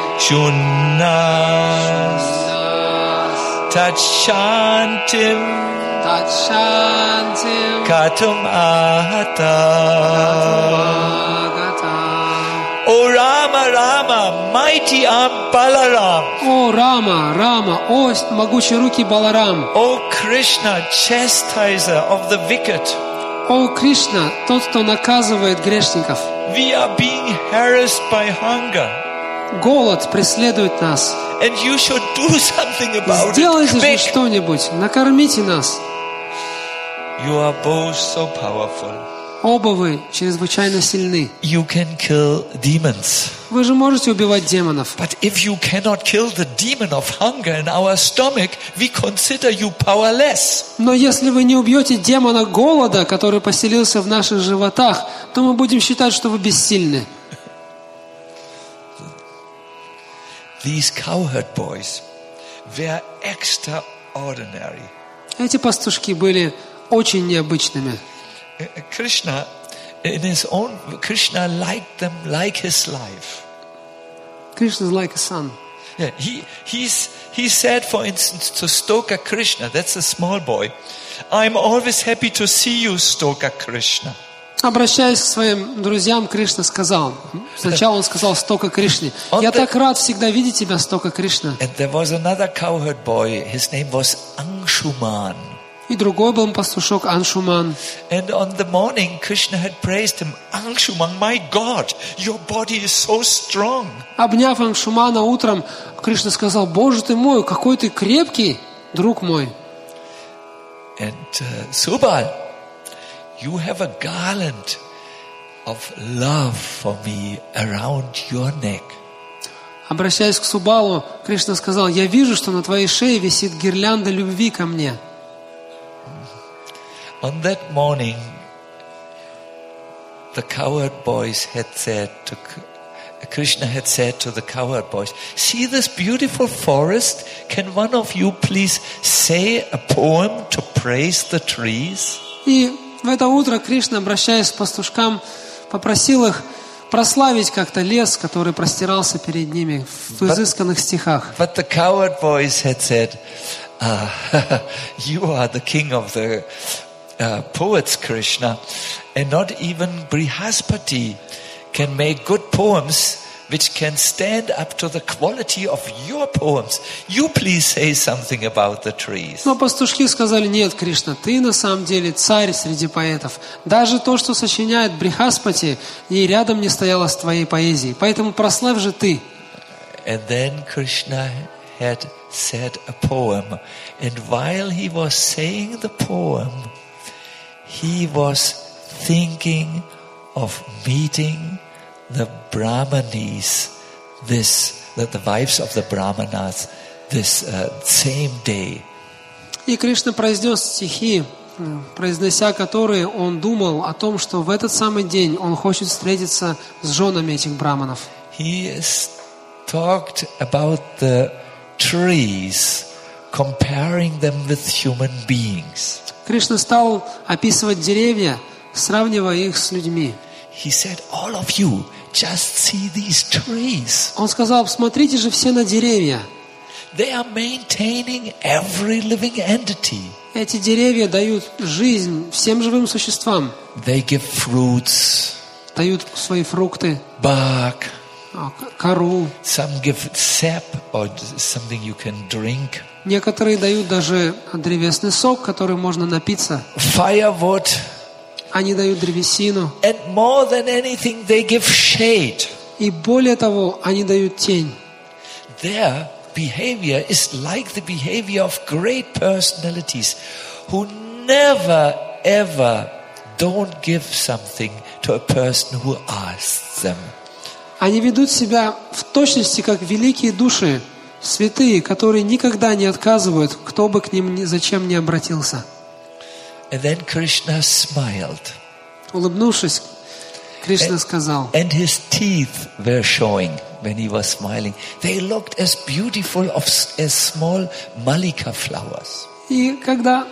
Shunnas Нас, Tatshantim Татшантим, Katum Ahata. Агатам. O Rama Rama, mighty arm Balaram. О Рама, Рама, о могучие руки Баларам, O Krishna, chastiser of the wicked. о Кришна, тот, кто наказывает грешников. We are being harassed by hunger. Голод преследует нас. And you should do something about Сделайте it. же Quick. что-нибудь, накормите нас. You are both so powerful. Оба вы чрезвычайно сильны. You can kill demons. Вы же можете убивать демонов. But if you cannot kill the demon of hunger in our stomach, we consider you powerless. Но если вы не убьете демона голода, который поселился в наших животах, то мы будем считать, что вы бессильны. These cowherd boys were extraordinary. Эти пастушки были очень необычными. Krishna, in his own, Krishna liked them like his life. Krishna is like a son. Yeah, he said, for instance, to Stoka Krishna, that's a small boy, I'm always happy to see you, Stoka Krishna. Обращаясь к своим друзьям, Кришна сказал, сначала он сказал Стока Кришне: «Я так рад всегда видеть тебя, Стока Кришна». And there was another cowherd boy, his name was Anshuman. И другой был пастушок Аншуман. And on the morning, Krishna had praised him. Anshuman, my God, your body is so strong. Обняв Аншумана утром, Кришна сказал: «Боже ты мой, какой ты крепкий, друг мой». And Subal, you have a garland of love for me around your neck. Обращаясь к Субалу, Кришна сказал: «Я вижу, что на твоей шее висит гирлянда любви ко мне». On that morning, the cowherd boys had said to Krishna had said to the cowherd boys, "See this beautiful forest? Can one of you please say a poem to praise the trees?" И в это утро Кришна, обращаясь к пастушкам, попросил их прославить как-то лес, который простирался перед ними в изысканных стихах. But the cowherd boys had said, "You are the king of the poets, Krishna, and not even Brihaspati can make good poems which can stand up to the quality of your poems. You please say something about the trees." Но пастушки сказали: «Нет, Кришна, ты на самом деле царь среди поэтов. Даже то, что сочиняет Брихаспати, и рядом не стояло с твоей поэзией. Поэтому прославь же ты». And then Krishna had said a poem, and while he was saying the poem, he was thinking of meeting the Brahmanis, the wives of the Brahmanas, this same day. И Кришна произнес стихи, произнося которые, он думал о том, что в этот самый день он хочет встретиться с женами этих браманов. He talked about the trees, comparing them with human beings. Кришна стал описывать деревья, сравнивая их с людьми. He said, "All of you, just see these trees. Он сказал: «Смотрите же все на деревья. They are maintaining every living entity. Эти деревья дают жизнь всем живым существам, They give fruits, дают свои фрукты, bark. кору. Some give sap or something you can drink. Некоторые дают даже древесный сок, который можно напиться. Firewood. Они дают древесину. And more than anything, they give shade. И более того, они дают тень. Their behavior is like the behavior of great personalities who never ever don't give something to a person who asks them. Они ведут себя в точности, как великие души, святые, которые никогда не отказывают, кто бы к ним зачем ни обратился. And then Krishna smiled. Улыбнувшись, Кришна сказал, And his teeth were showing when he was smiling. They looked as beautiful as small malika flowers. и когда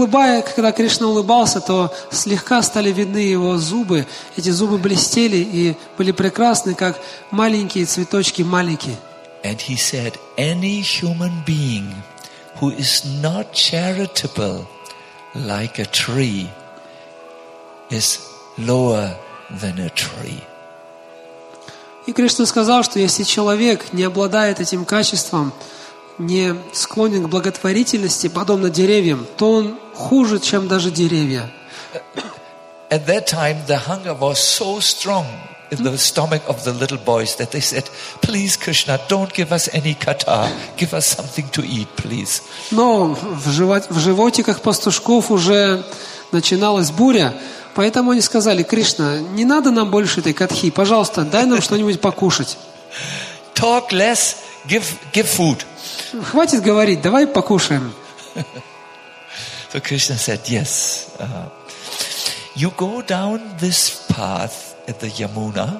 Кришна улыбался, то слегка стали видны его зубы. Эти зубы блестели и были прекрасны, как маленькие цветочки малики. And he said, any human being who is not charitable like a tree is lower than a tree. И Кришна сказал, что если человек не обладает этим качеством, не склонен к благотворительности, подобно деревьям, то он хуже, чем даже деревья. At that time, the hunger was so strong in the stomach of the little boys that they said, "Please, Krishna, don't give us any kata. Give us something to eat, please." Но в животиках пастушков уже начиналась буря, поэтому они сказали: «Кришна, не надо нам больше этой катхи, пожалуйста, дай нам что-нибудь покушать». Talk less, give food. Хватит говорить, давай покушаем. So Krishna said, yes. You go down this path at the Yamuna.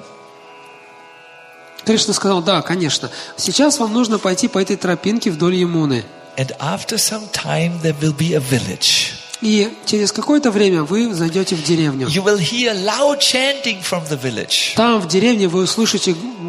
Кришна сказал: да, конечно. Сейчас вам нужно пойти по этой тропинке вдоль Ямуны. And after some time there will be a village. И через какое-то время вы зайдете в деревню. You will hear loud chanting from the village. Там в деревне вы услышите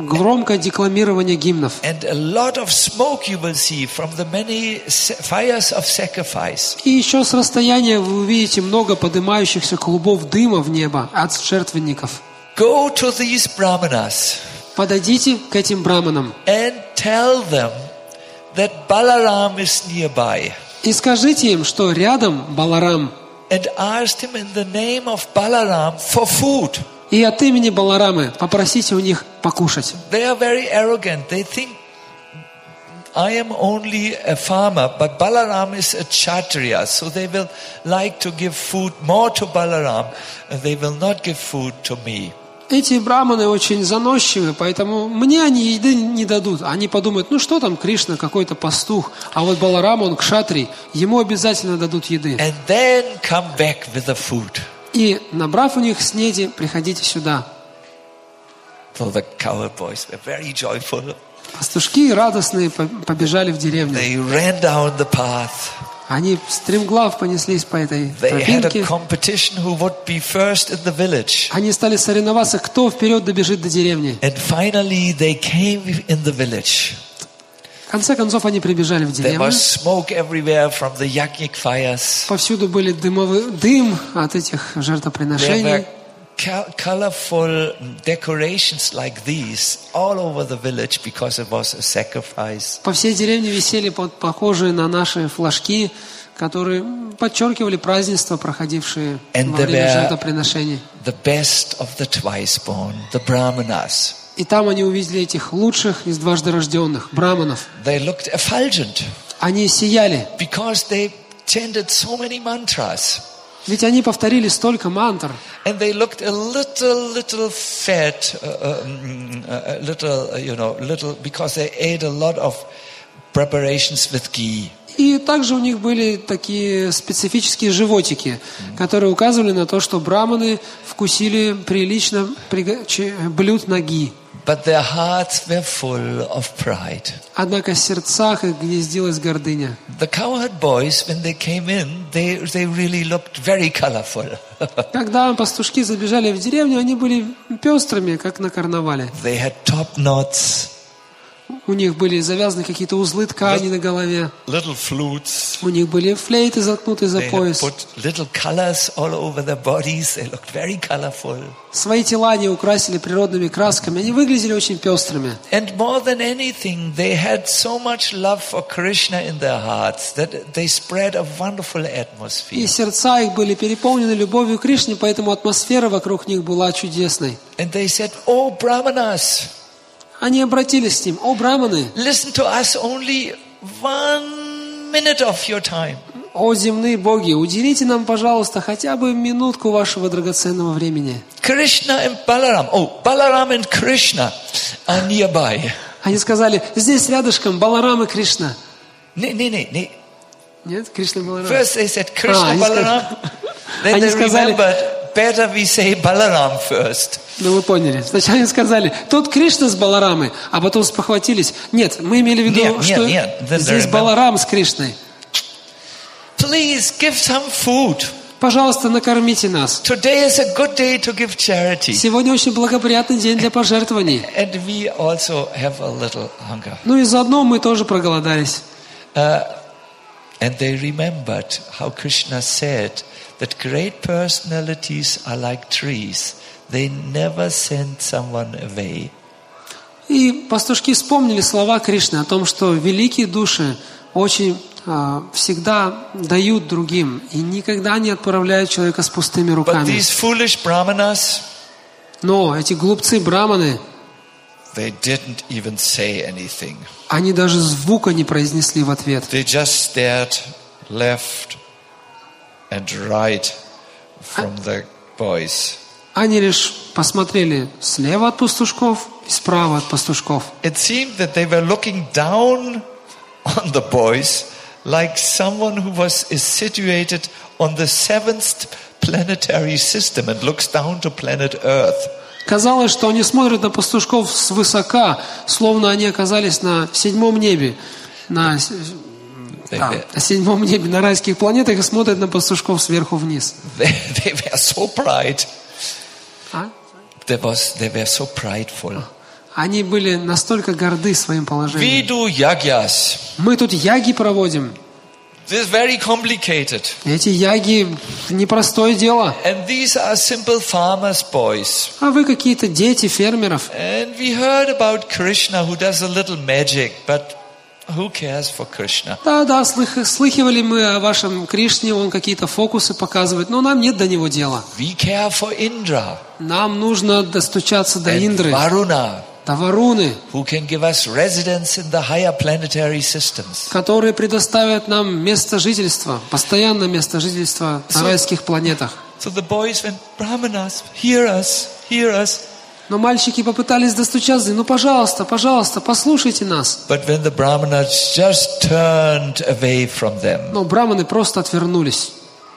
громкое декламирование гимнов. And a lot of smoke you will see from the many fires of sacrifice. И еще с расстояния вы увидите много поднимающихся клубов дыма в небо от жертвенников. Go to these brahmanas Подойдите к этим браманам and tell them that Balaram is nearby. и скажите им, что рядом Баларам. And ask him in the name of Balaram for food. И от имени Баларамы попросите у них покушать. They are very arrogant. They think I am only a farmer, but Balaram is a Kshatriya. So they will like to give food more to Balaram, and they will not give food to me. Эти браманы очень заносчивы, поэтому мне они еды не дадут. Они подумают, ну что там Кришна, какой-то пастух, а вот Баларам, он кшатрий, ему обязательно дадут еды. And then come back with the food. И, набрав у них снеди, приходите сюда. So the cowboys were very joyful. Пастушки радостные побежали в деревню. They ran down the path. Они стремглав понеслись по этой They had a тропинке. competition who would be first in the village. Они стали соревноваться, кто вперед добежит до деревни. And finally they came in the village. В конце концов, они прибежали в There деревню. was smoke everywhere from the yajnik fires. Повсюду были дым от этих There жертвоприношений. were colorful decorations like these all over the village because it was a sacrifice. По всей деревне висели похожие на наши флажки, которые подчеркивали празднества, проходившие And во there время were жертвоприношений. the best of the twice born, the brahmanas. И там они увидели этих лучших из дважды рожденных, браманов. They looked effulgent Они сияли, because they chanted so many mantras. ведь они повторили столько мантр. And they looked a little fat, little, because they ate a lot of preparations with ghee. И также у них были такие специфические животики, которые указывали на то, что браманы вкусили прилично блюд на ги. But their hearts were full of pride. Однако в сердцах их гнездилась гордыня. The cowherd boys, when they came in, they really looked very colorful. Когда пастушки забежали в деревню, они были пестрыми, как на карнавале. They had top knots, У них были завязаны какие-то узлы ткани на голове. little flutes. У них были флейты, заткнутые за They had пояс. put little colors all over their bodies. They looked very colorful. Свои тела они украсили природными красками. Они выглядели очень пестрыми. And more than anything, they had so much love for Krishna in their hearts that they spread a wonderful И atmosphere. сердца их были переполнены любовью к Кришне, поэтому атмосфера вокруг них была чудесной. And they said, "Oh, Brahmanas, Они обратились к ним: «О, браманы, listen to us only 1 minute of your time. о, земные боги, уделите нам, пожалуйста, хотя бы минутку вашего драгоценного времени». Krishna and Balaram. Oh, Balaram and Krishna are nearby. Они сказали: «Здесь рядышком Баларам и Кришна». Nee. Нет, Кришна и Баларам. First they said Krishna, они Balaram. Then они they сказали- remembered, better we say Balaram first. Ну, вы поняли. Сначала они сказали: «Тут Кришна с Баларамой», а потом спохватились: «Нет, мы имели в виду, Нет, что нет. Then здесь they remember. Баларам с Кришной. Please give some food. Пожалуйста, накормите нас. Today is a good day to give charity. Сегодня очень благоприятный день для пожертвований». And we also have a little hunger. Ну и заодно мы тоже проголодались. And they remembered how Krishna said that great personalities are like trees. They never send someone away. И пастушки вспомнили слова Кришны о том, что великие души очень всегда дают другим и никогда не отправляют человека с пустыми But руками. these foolish brahmanas, Но эти глупцы-браманы, they didn't even say anything. они даже звука не произнесли в ответ. They just stared left and right from the boys. Они лишь посмотрели слева от пастушков и справа от пастушков. It seemed that they were looking down on the boys like someone who is situated on the 7th planetary system and looks down to planet Earth. Казалось, что они смотрят на пастушков свысока, словно они оказались на 7-м небе, на 7-м небе, на райских планетах и смотрят на пастушков сверху вниз. They were so bright. А? They were so prideful. Они были настолько горды своим We положением. do yagyas. Мы тут яги проводим. This is very complicated. Эти яги непростое дело. And these are simple farmers' boys. А вы какие-то дети фермеров. And we heard about Krishna who does a little magic, but who cares for Krishna? Да, слыхивали мы о вашем Кришне, он какие-то фокусы показывает, но нам нет до него дела. We care for Indra Нам нужно достучаться до and Индры, Varuna, до Варуны, who can give us residence in the higher planetary systems. которые предоставят нам место жительства, постоянное место жительства на райских планетах. So the boys went, Brahmanas, hear us, hear us. Но мальчики попытались достучаться, ну пожалуйста, пожалуйста, послушайте нас. But when the Brahmanas just turned away from them, Но браманы просто отвернулись.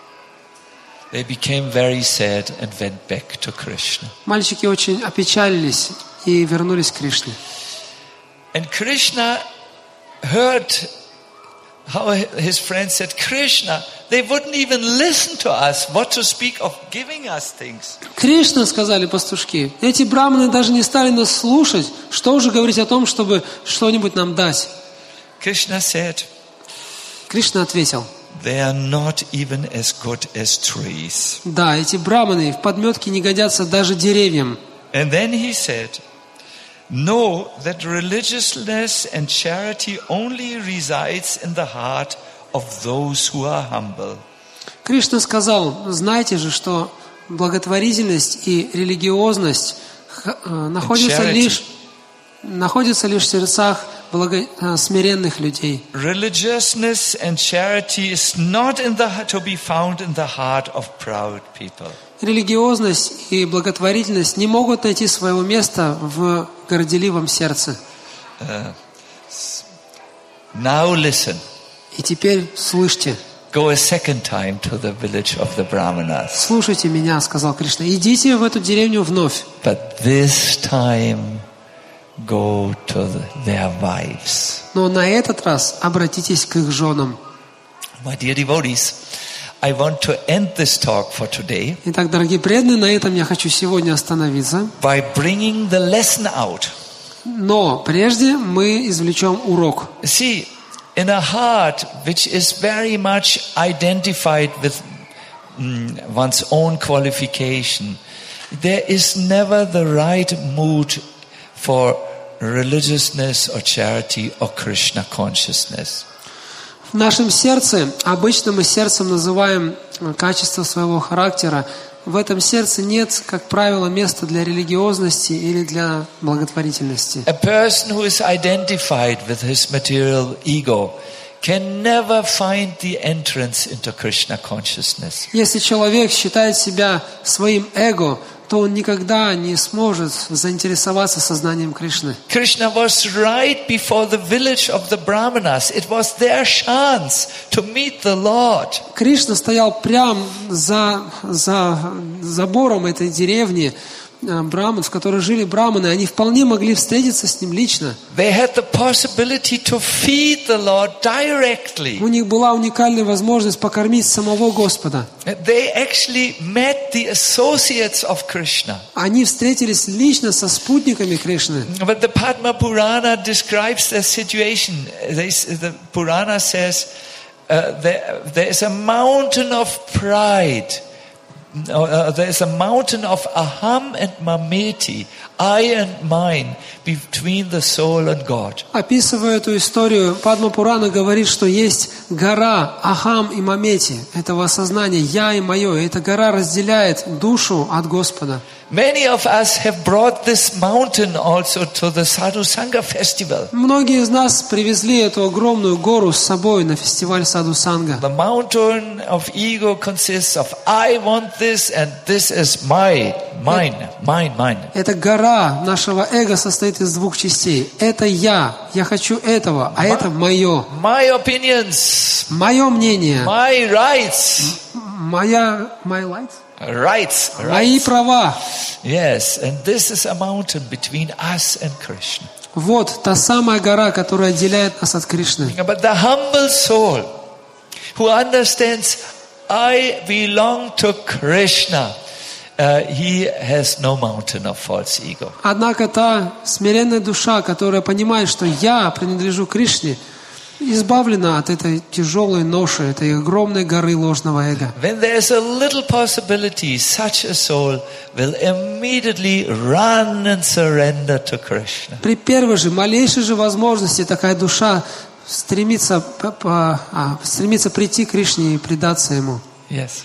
they became very sad and went back to Krishna. Мальчики очень опечалились и вернулись к Кришне. And Krishna heard how his friends said, Krishna, they wouldn't even listen to us, what to speak of giving us things. Кришна, сказали пастушки, эти браманы даже не стали нас слушать, что уже говорить о том, чтобы что-нибудь нам дать. Krishna said, Кришна ответил, they are not even as good as trees. да, эти браманы в подметке не годятся даже деревьям. And then he said, know that religiousness and charity only resides in the heart of those who are humble. Кришна сказал, знайте же, что благотворительность и религиозность находятся лишь в сердцах смиренных людей. Religiousness and charity is not to be found in the heart of proud people. Религиозность и благотворительность не могут найти своего места в горделивом сердце. Now listen. И теперь слышьте. Go a second time to the village of the Brahmanas. Слушайте меня, сказал Кришна. Идите в эту деревню вновь. But this time go to their wives. Но на этот раз обратитесь к их женам. My dear devotees, I want to end this talk for today. Итак, дорогие преданные, на этом я хочу сегодня остановиться. By bringing the lesson out. Но прежде мы извлечем урок. See, in a heart which is very much identified with one's own qualification, there is never the right mood for religiousness or charity or Krishna consciousness. В нашем сердце, обычно мы сердцем называем качество своего характера, в этом сердце нет, как правило, места для религиозности или для благотворительности. A person who is identified with his material ego can never find the entrance into Krishna consciousness. Если человек считает себя своим эго, то он никогда не сможет заинтересоваться сознанием Кришны. Krishna was right before the village of the Brahmanas. It was their chance to meet the Lord. Кришна стоял прямо за забором этой деревни браман, в которой жили браманы. Они вполне могли встретиться с ним лично. They had the possibility to feed the Lord directly. У них была уникальная возможность покормить самого Господа. They actually met the associates of Krishna. Они встретились лично со спутниками Кришны. But the Padma Purana describes the situation. The Purana says there is a mountain of pride. There is a mountain of aham and mameti, I and mine, between the soul and God. Описывая эту историю, Падма Пурана говорит, что есть гора Ахам и Мамети, этого осознания «я» и «моё». И эта гора разделяет душу от Господа. Many of us have brought this mountain also to the Sadhu Sangha festival. Многие из нас привезли эту огромную гору с собой на фестиваль Саду Санга. The mountain of ego consists of I want this and this is mine. Эта гора нашего эго состоит из двух частей. Это я хочу этого, а это мое. My opinions. Мое мнение. My rights. Мои права. Yes, and this is a mountain between us and Krishna. Вот та самая гора, которая отделяет нас от Кришны. But the humble soul who understands I belong to Krishna, he has no mountain of false ego. Однако та смиренная душа, которая понимает, что я принадлежу Кришне, избавлена от этой тяжелой ноши, этой огромной горы ложного эго. When there's a little possibility, such a soul will immediately run and surrender to Krishna. При первой же, малейшей же возможности такая душа стремится прийти к Кришне и предаться Ему. Yes.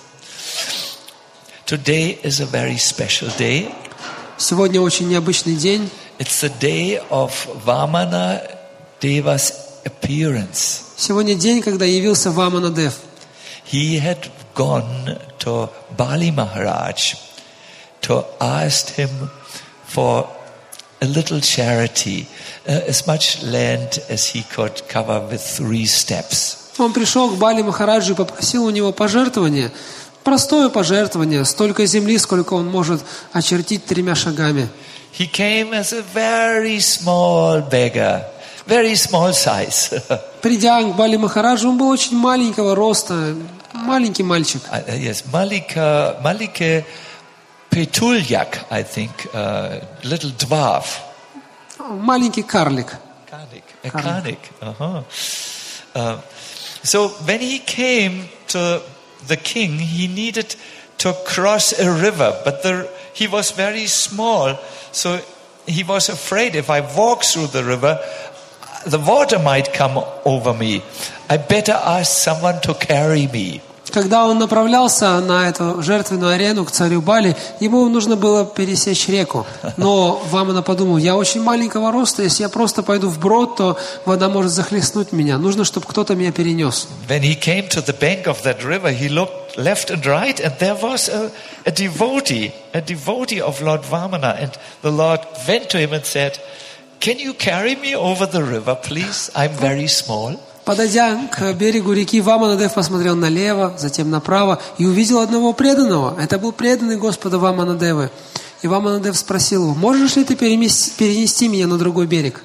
Today is a very special day. Сегодня очень необычный день. It's the day of Vamana Deva's appearance. Сегодня день, когда явился Ваманадев. He had gone to Bali Maharaj to ask him for a little charity, as much land as he could cover with 3 steps. Он пришел к Бали Махараджу и попросил у него пожертвование. Простое пожертвование, столько земли, сколько он может очертить 3 шагами. He came as a very small beggar, very small size. Придя к Бали Махараджу, он был очень маленького роста, маленький мальчик. Yes, Malika Petulyak, I think, little dwarf. Маленький карлик. A karnik. So when he came to the king, he needed to cross a river, but he was very small, so he was afraid if I walk through the river, the water might come over me. I better ask someone to carry me. Когда он направлялся на эту жертвенную арену к царю Бали, ему нужно было пересечь реку. Но Вамана подумал, я очень маленького роста, если я просто пойду вброд, то вода может захлестнуть меня. Нужно, чтобы кто-то меня перенес. When he came to the bank of that river, he looked left and right, and there was a devotee of Lord Vamana. And the Lord went to him and said, "Can you carry me over the river, please? I'm very small." Подойдя к берегу реки, Ваманадев посмотрел налево, затем направо и увидел одного преданного. Это был преданный Господа Ваманадевы. И Ваманадев спросил его, можешь ли ты перенести меня на другой берег?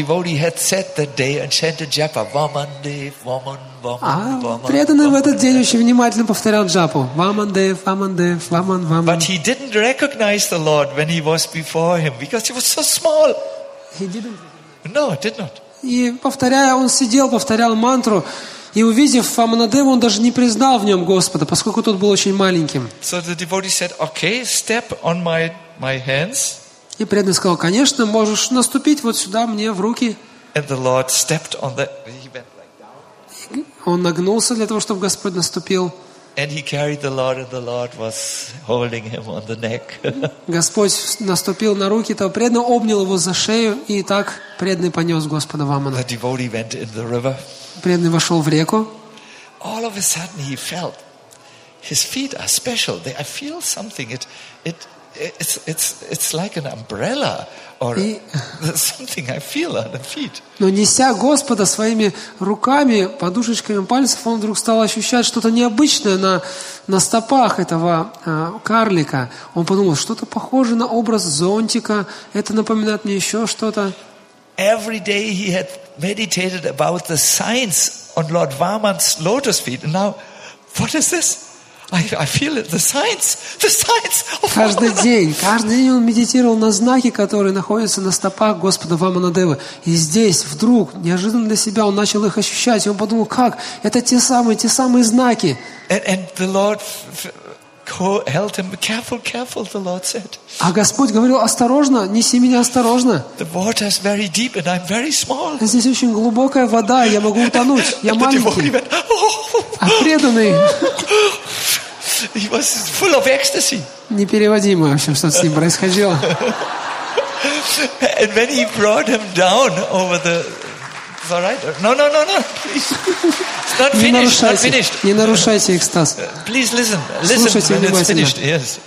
Преданный в этот день очень внимательно повторял джапу. Вамандев, Вамандев, Ваман, Ваман. But he didn't recognize the Lord when he was before him because he was so small. He didn't. No, it did not. И повторяя, он сидел, повторял мантру, и увидев Ваманадева, он даже не признал в нем Господа, поскольку тот был очень маленьким. So the devotee said, "Okay, step on my hands." И преданный сказал, конечно, можешь наступить вот сюда мне в руки. And the Lord stepped on that. He went like down. Он нагнулся для того, чтобы Господь наступил. And he carried the Lord, and the Lord was holding him on the neck. Господь наступил на руки того преданного, обнял его за шею, и так преданный понес Господа Вамана. The devotee went in the river. Преданный вошел в реку. All of a sudden he felt his feet are special. I feel something. It's like an umbrella or something I feel on the feet. Но неся Господа своими руками, подушечками пальцев, он вдруг стал ощущать что-то необычное на стопах этого карлика. Он подумал, что-то похоже на образ зонтика. Это напоминает мне еще что-то. Every day he had meditated about the signs on Lord Vaman's lotus feet. And now, what is this? I feel it, the signs of Каждый день он медитировал на знаки, которые находятся на стопах Господа Ваманадевы. И здесь вдруг, неожиданно для себя, он начал их ощущать. И он подумал, как? Это те самые знаки. And the Lord held him, careful, the Lord said. А Господь говорил, осторожно, неси меня осторожно. The water is very deep and I'm very small. Здесь очень глубокая вода, я могу утонуть, я маленький. А преданный... He was full of ecstasy. Непереводимо, в общем, что с ним происходило. And when he brought him down over the... It's all right? No, please. It's not finished. Не нарушайте экстаз. Please listen Слушайте when it's внимательно. finished. Yes.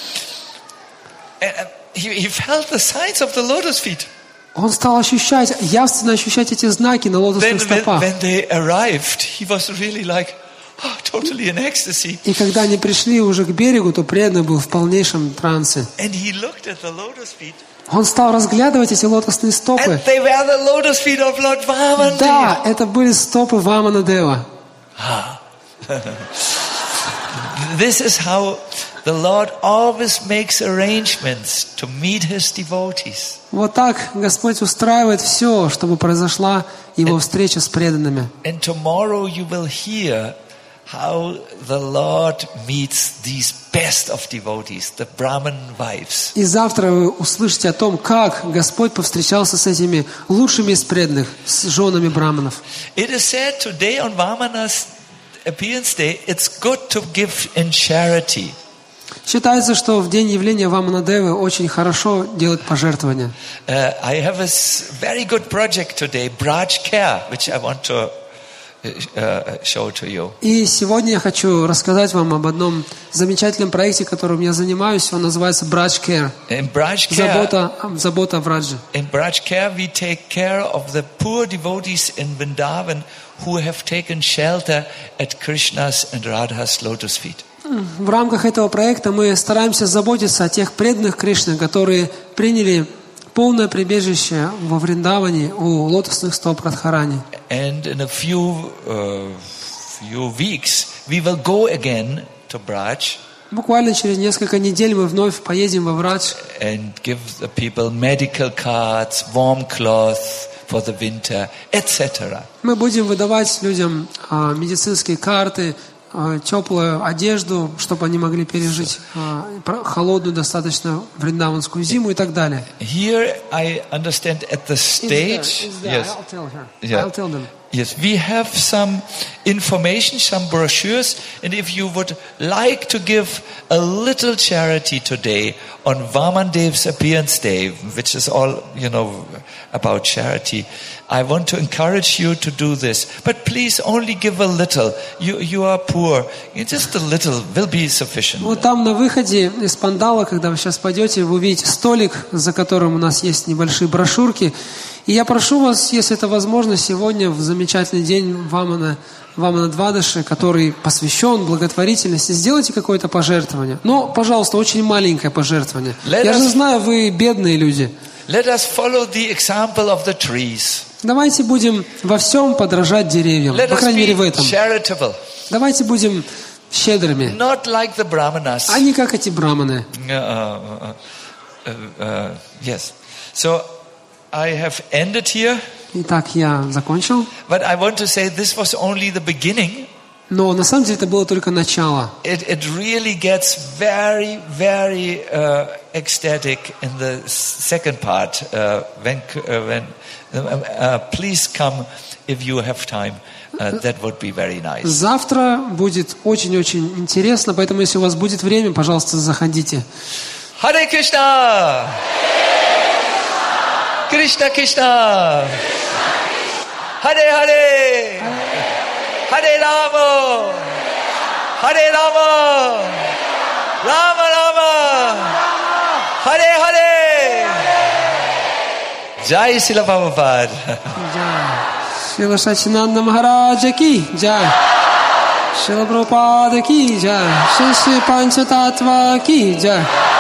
And he felt the signs of the lotus feet. Он стал явственно ощущать эти знаки на лотосных стопах. When they arrived, he was really like, totally in ecstasy. И когда они пришли уже к берегу, то преданный был в полнейшем трансе. And he looked at the lotus feet. Он стал разглядывать эти лотосные стопы. And they were the lotus feet of Lord Vamana. Да, это были стопы Ваманадева. This is how the Lord always makes arrangements to meet His devotees. Вот так Господь устраивает все, чтобы произошла Его встреча с преданными. And tomorrow you will hear how the Lord meets these best of devotees, the Brahmin wives. И завтра вы услышите о том, как Господь повстречался с этими лучшими из преданных, с женами браманов. It is said today on Vamana's appearance day, it's good to give in charity. Считается, что в день явления Ваманадевы очень хорошо делать пожертвования. I have a very good project today, Braj Care, which I want to show to you. И сегодня я хочу рассказать вам об одном замечательном проекте, которым я занимаюсь. Он называется Braj Care. In Braj Care, Забота о Враджи. in Braj Care we take care of the poor devotees in Vrindavan who have taken shelter at Krishna's and Radha's lotus feet. В рамках этого проекта мы стараемся заботиться о тех преданных Кришны, которые приняли полное прибежище во Вриндаване у лотосных стоп Радхарани. And in a few weeks we will go again to Braj Буквально через несколько недель мы вновь поедем во Врадж and give the people medical cards, warm cloth for the winter, etc. Мы будем выдавать людям медицинские карты, теплую одежду, чтобы они могли пережить холодную достаточно вриндаванскую зиму и так далее. Here I understand at the stage, yes, I'll tell her. Yeah. I'll tell them. Yes, we have some information, some brochures, and if you would like to give a little charity today on Vamandev's appearance day, which is all, about charity, I want to encourage you to do this. But please only give a little. You are poor. Just a little will be sufficient. Вот там на выходе из пандала, когда вы сейчас пойдете, вы увидите столик, за которым у нас есть небольшие брошюрки. И я прошу вас, если это возможно, сегодня в замечательный день Вамана Двадаши, который посвящен благотворительности, сделайте какое-то пожертвование. Но, пожалуйста, очень маленькое пожертвование. Я же знаю, вы бедные люди. Let us follow the example of the trees. Давайте будем во всем подражать деревьям, Let по us крайней мере в be этом. charitable. Давайте будем щедрыми, Not like the Brahmanas. а не как эти браманы. Yes. So I have ended here. Итак, я закончил. But I want to say this was only the beginning. Но на самом деле это было только начало. It really gets very, very ecstatic in the second part. Please come if you have time. That would be very nice. Завтра будет очень-очень интересно, поэтому если у вас будет время, пожалуйста, заходите. Hare Krishna! Krishna Krishna! Hare Hare! Hare Rama! Hare Rama! Rama Rama! Hare Hare! Jai Srila Prabhupada! Шрила Сачинанда Махараджа ки джай. Шрила Прабхупада ки джай. Шри Шри Панчататва ки джай.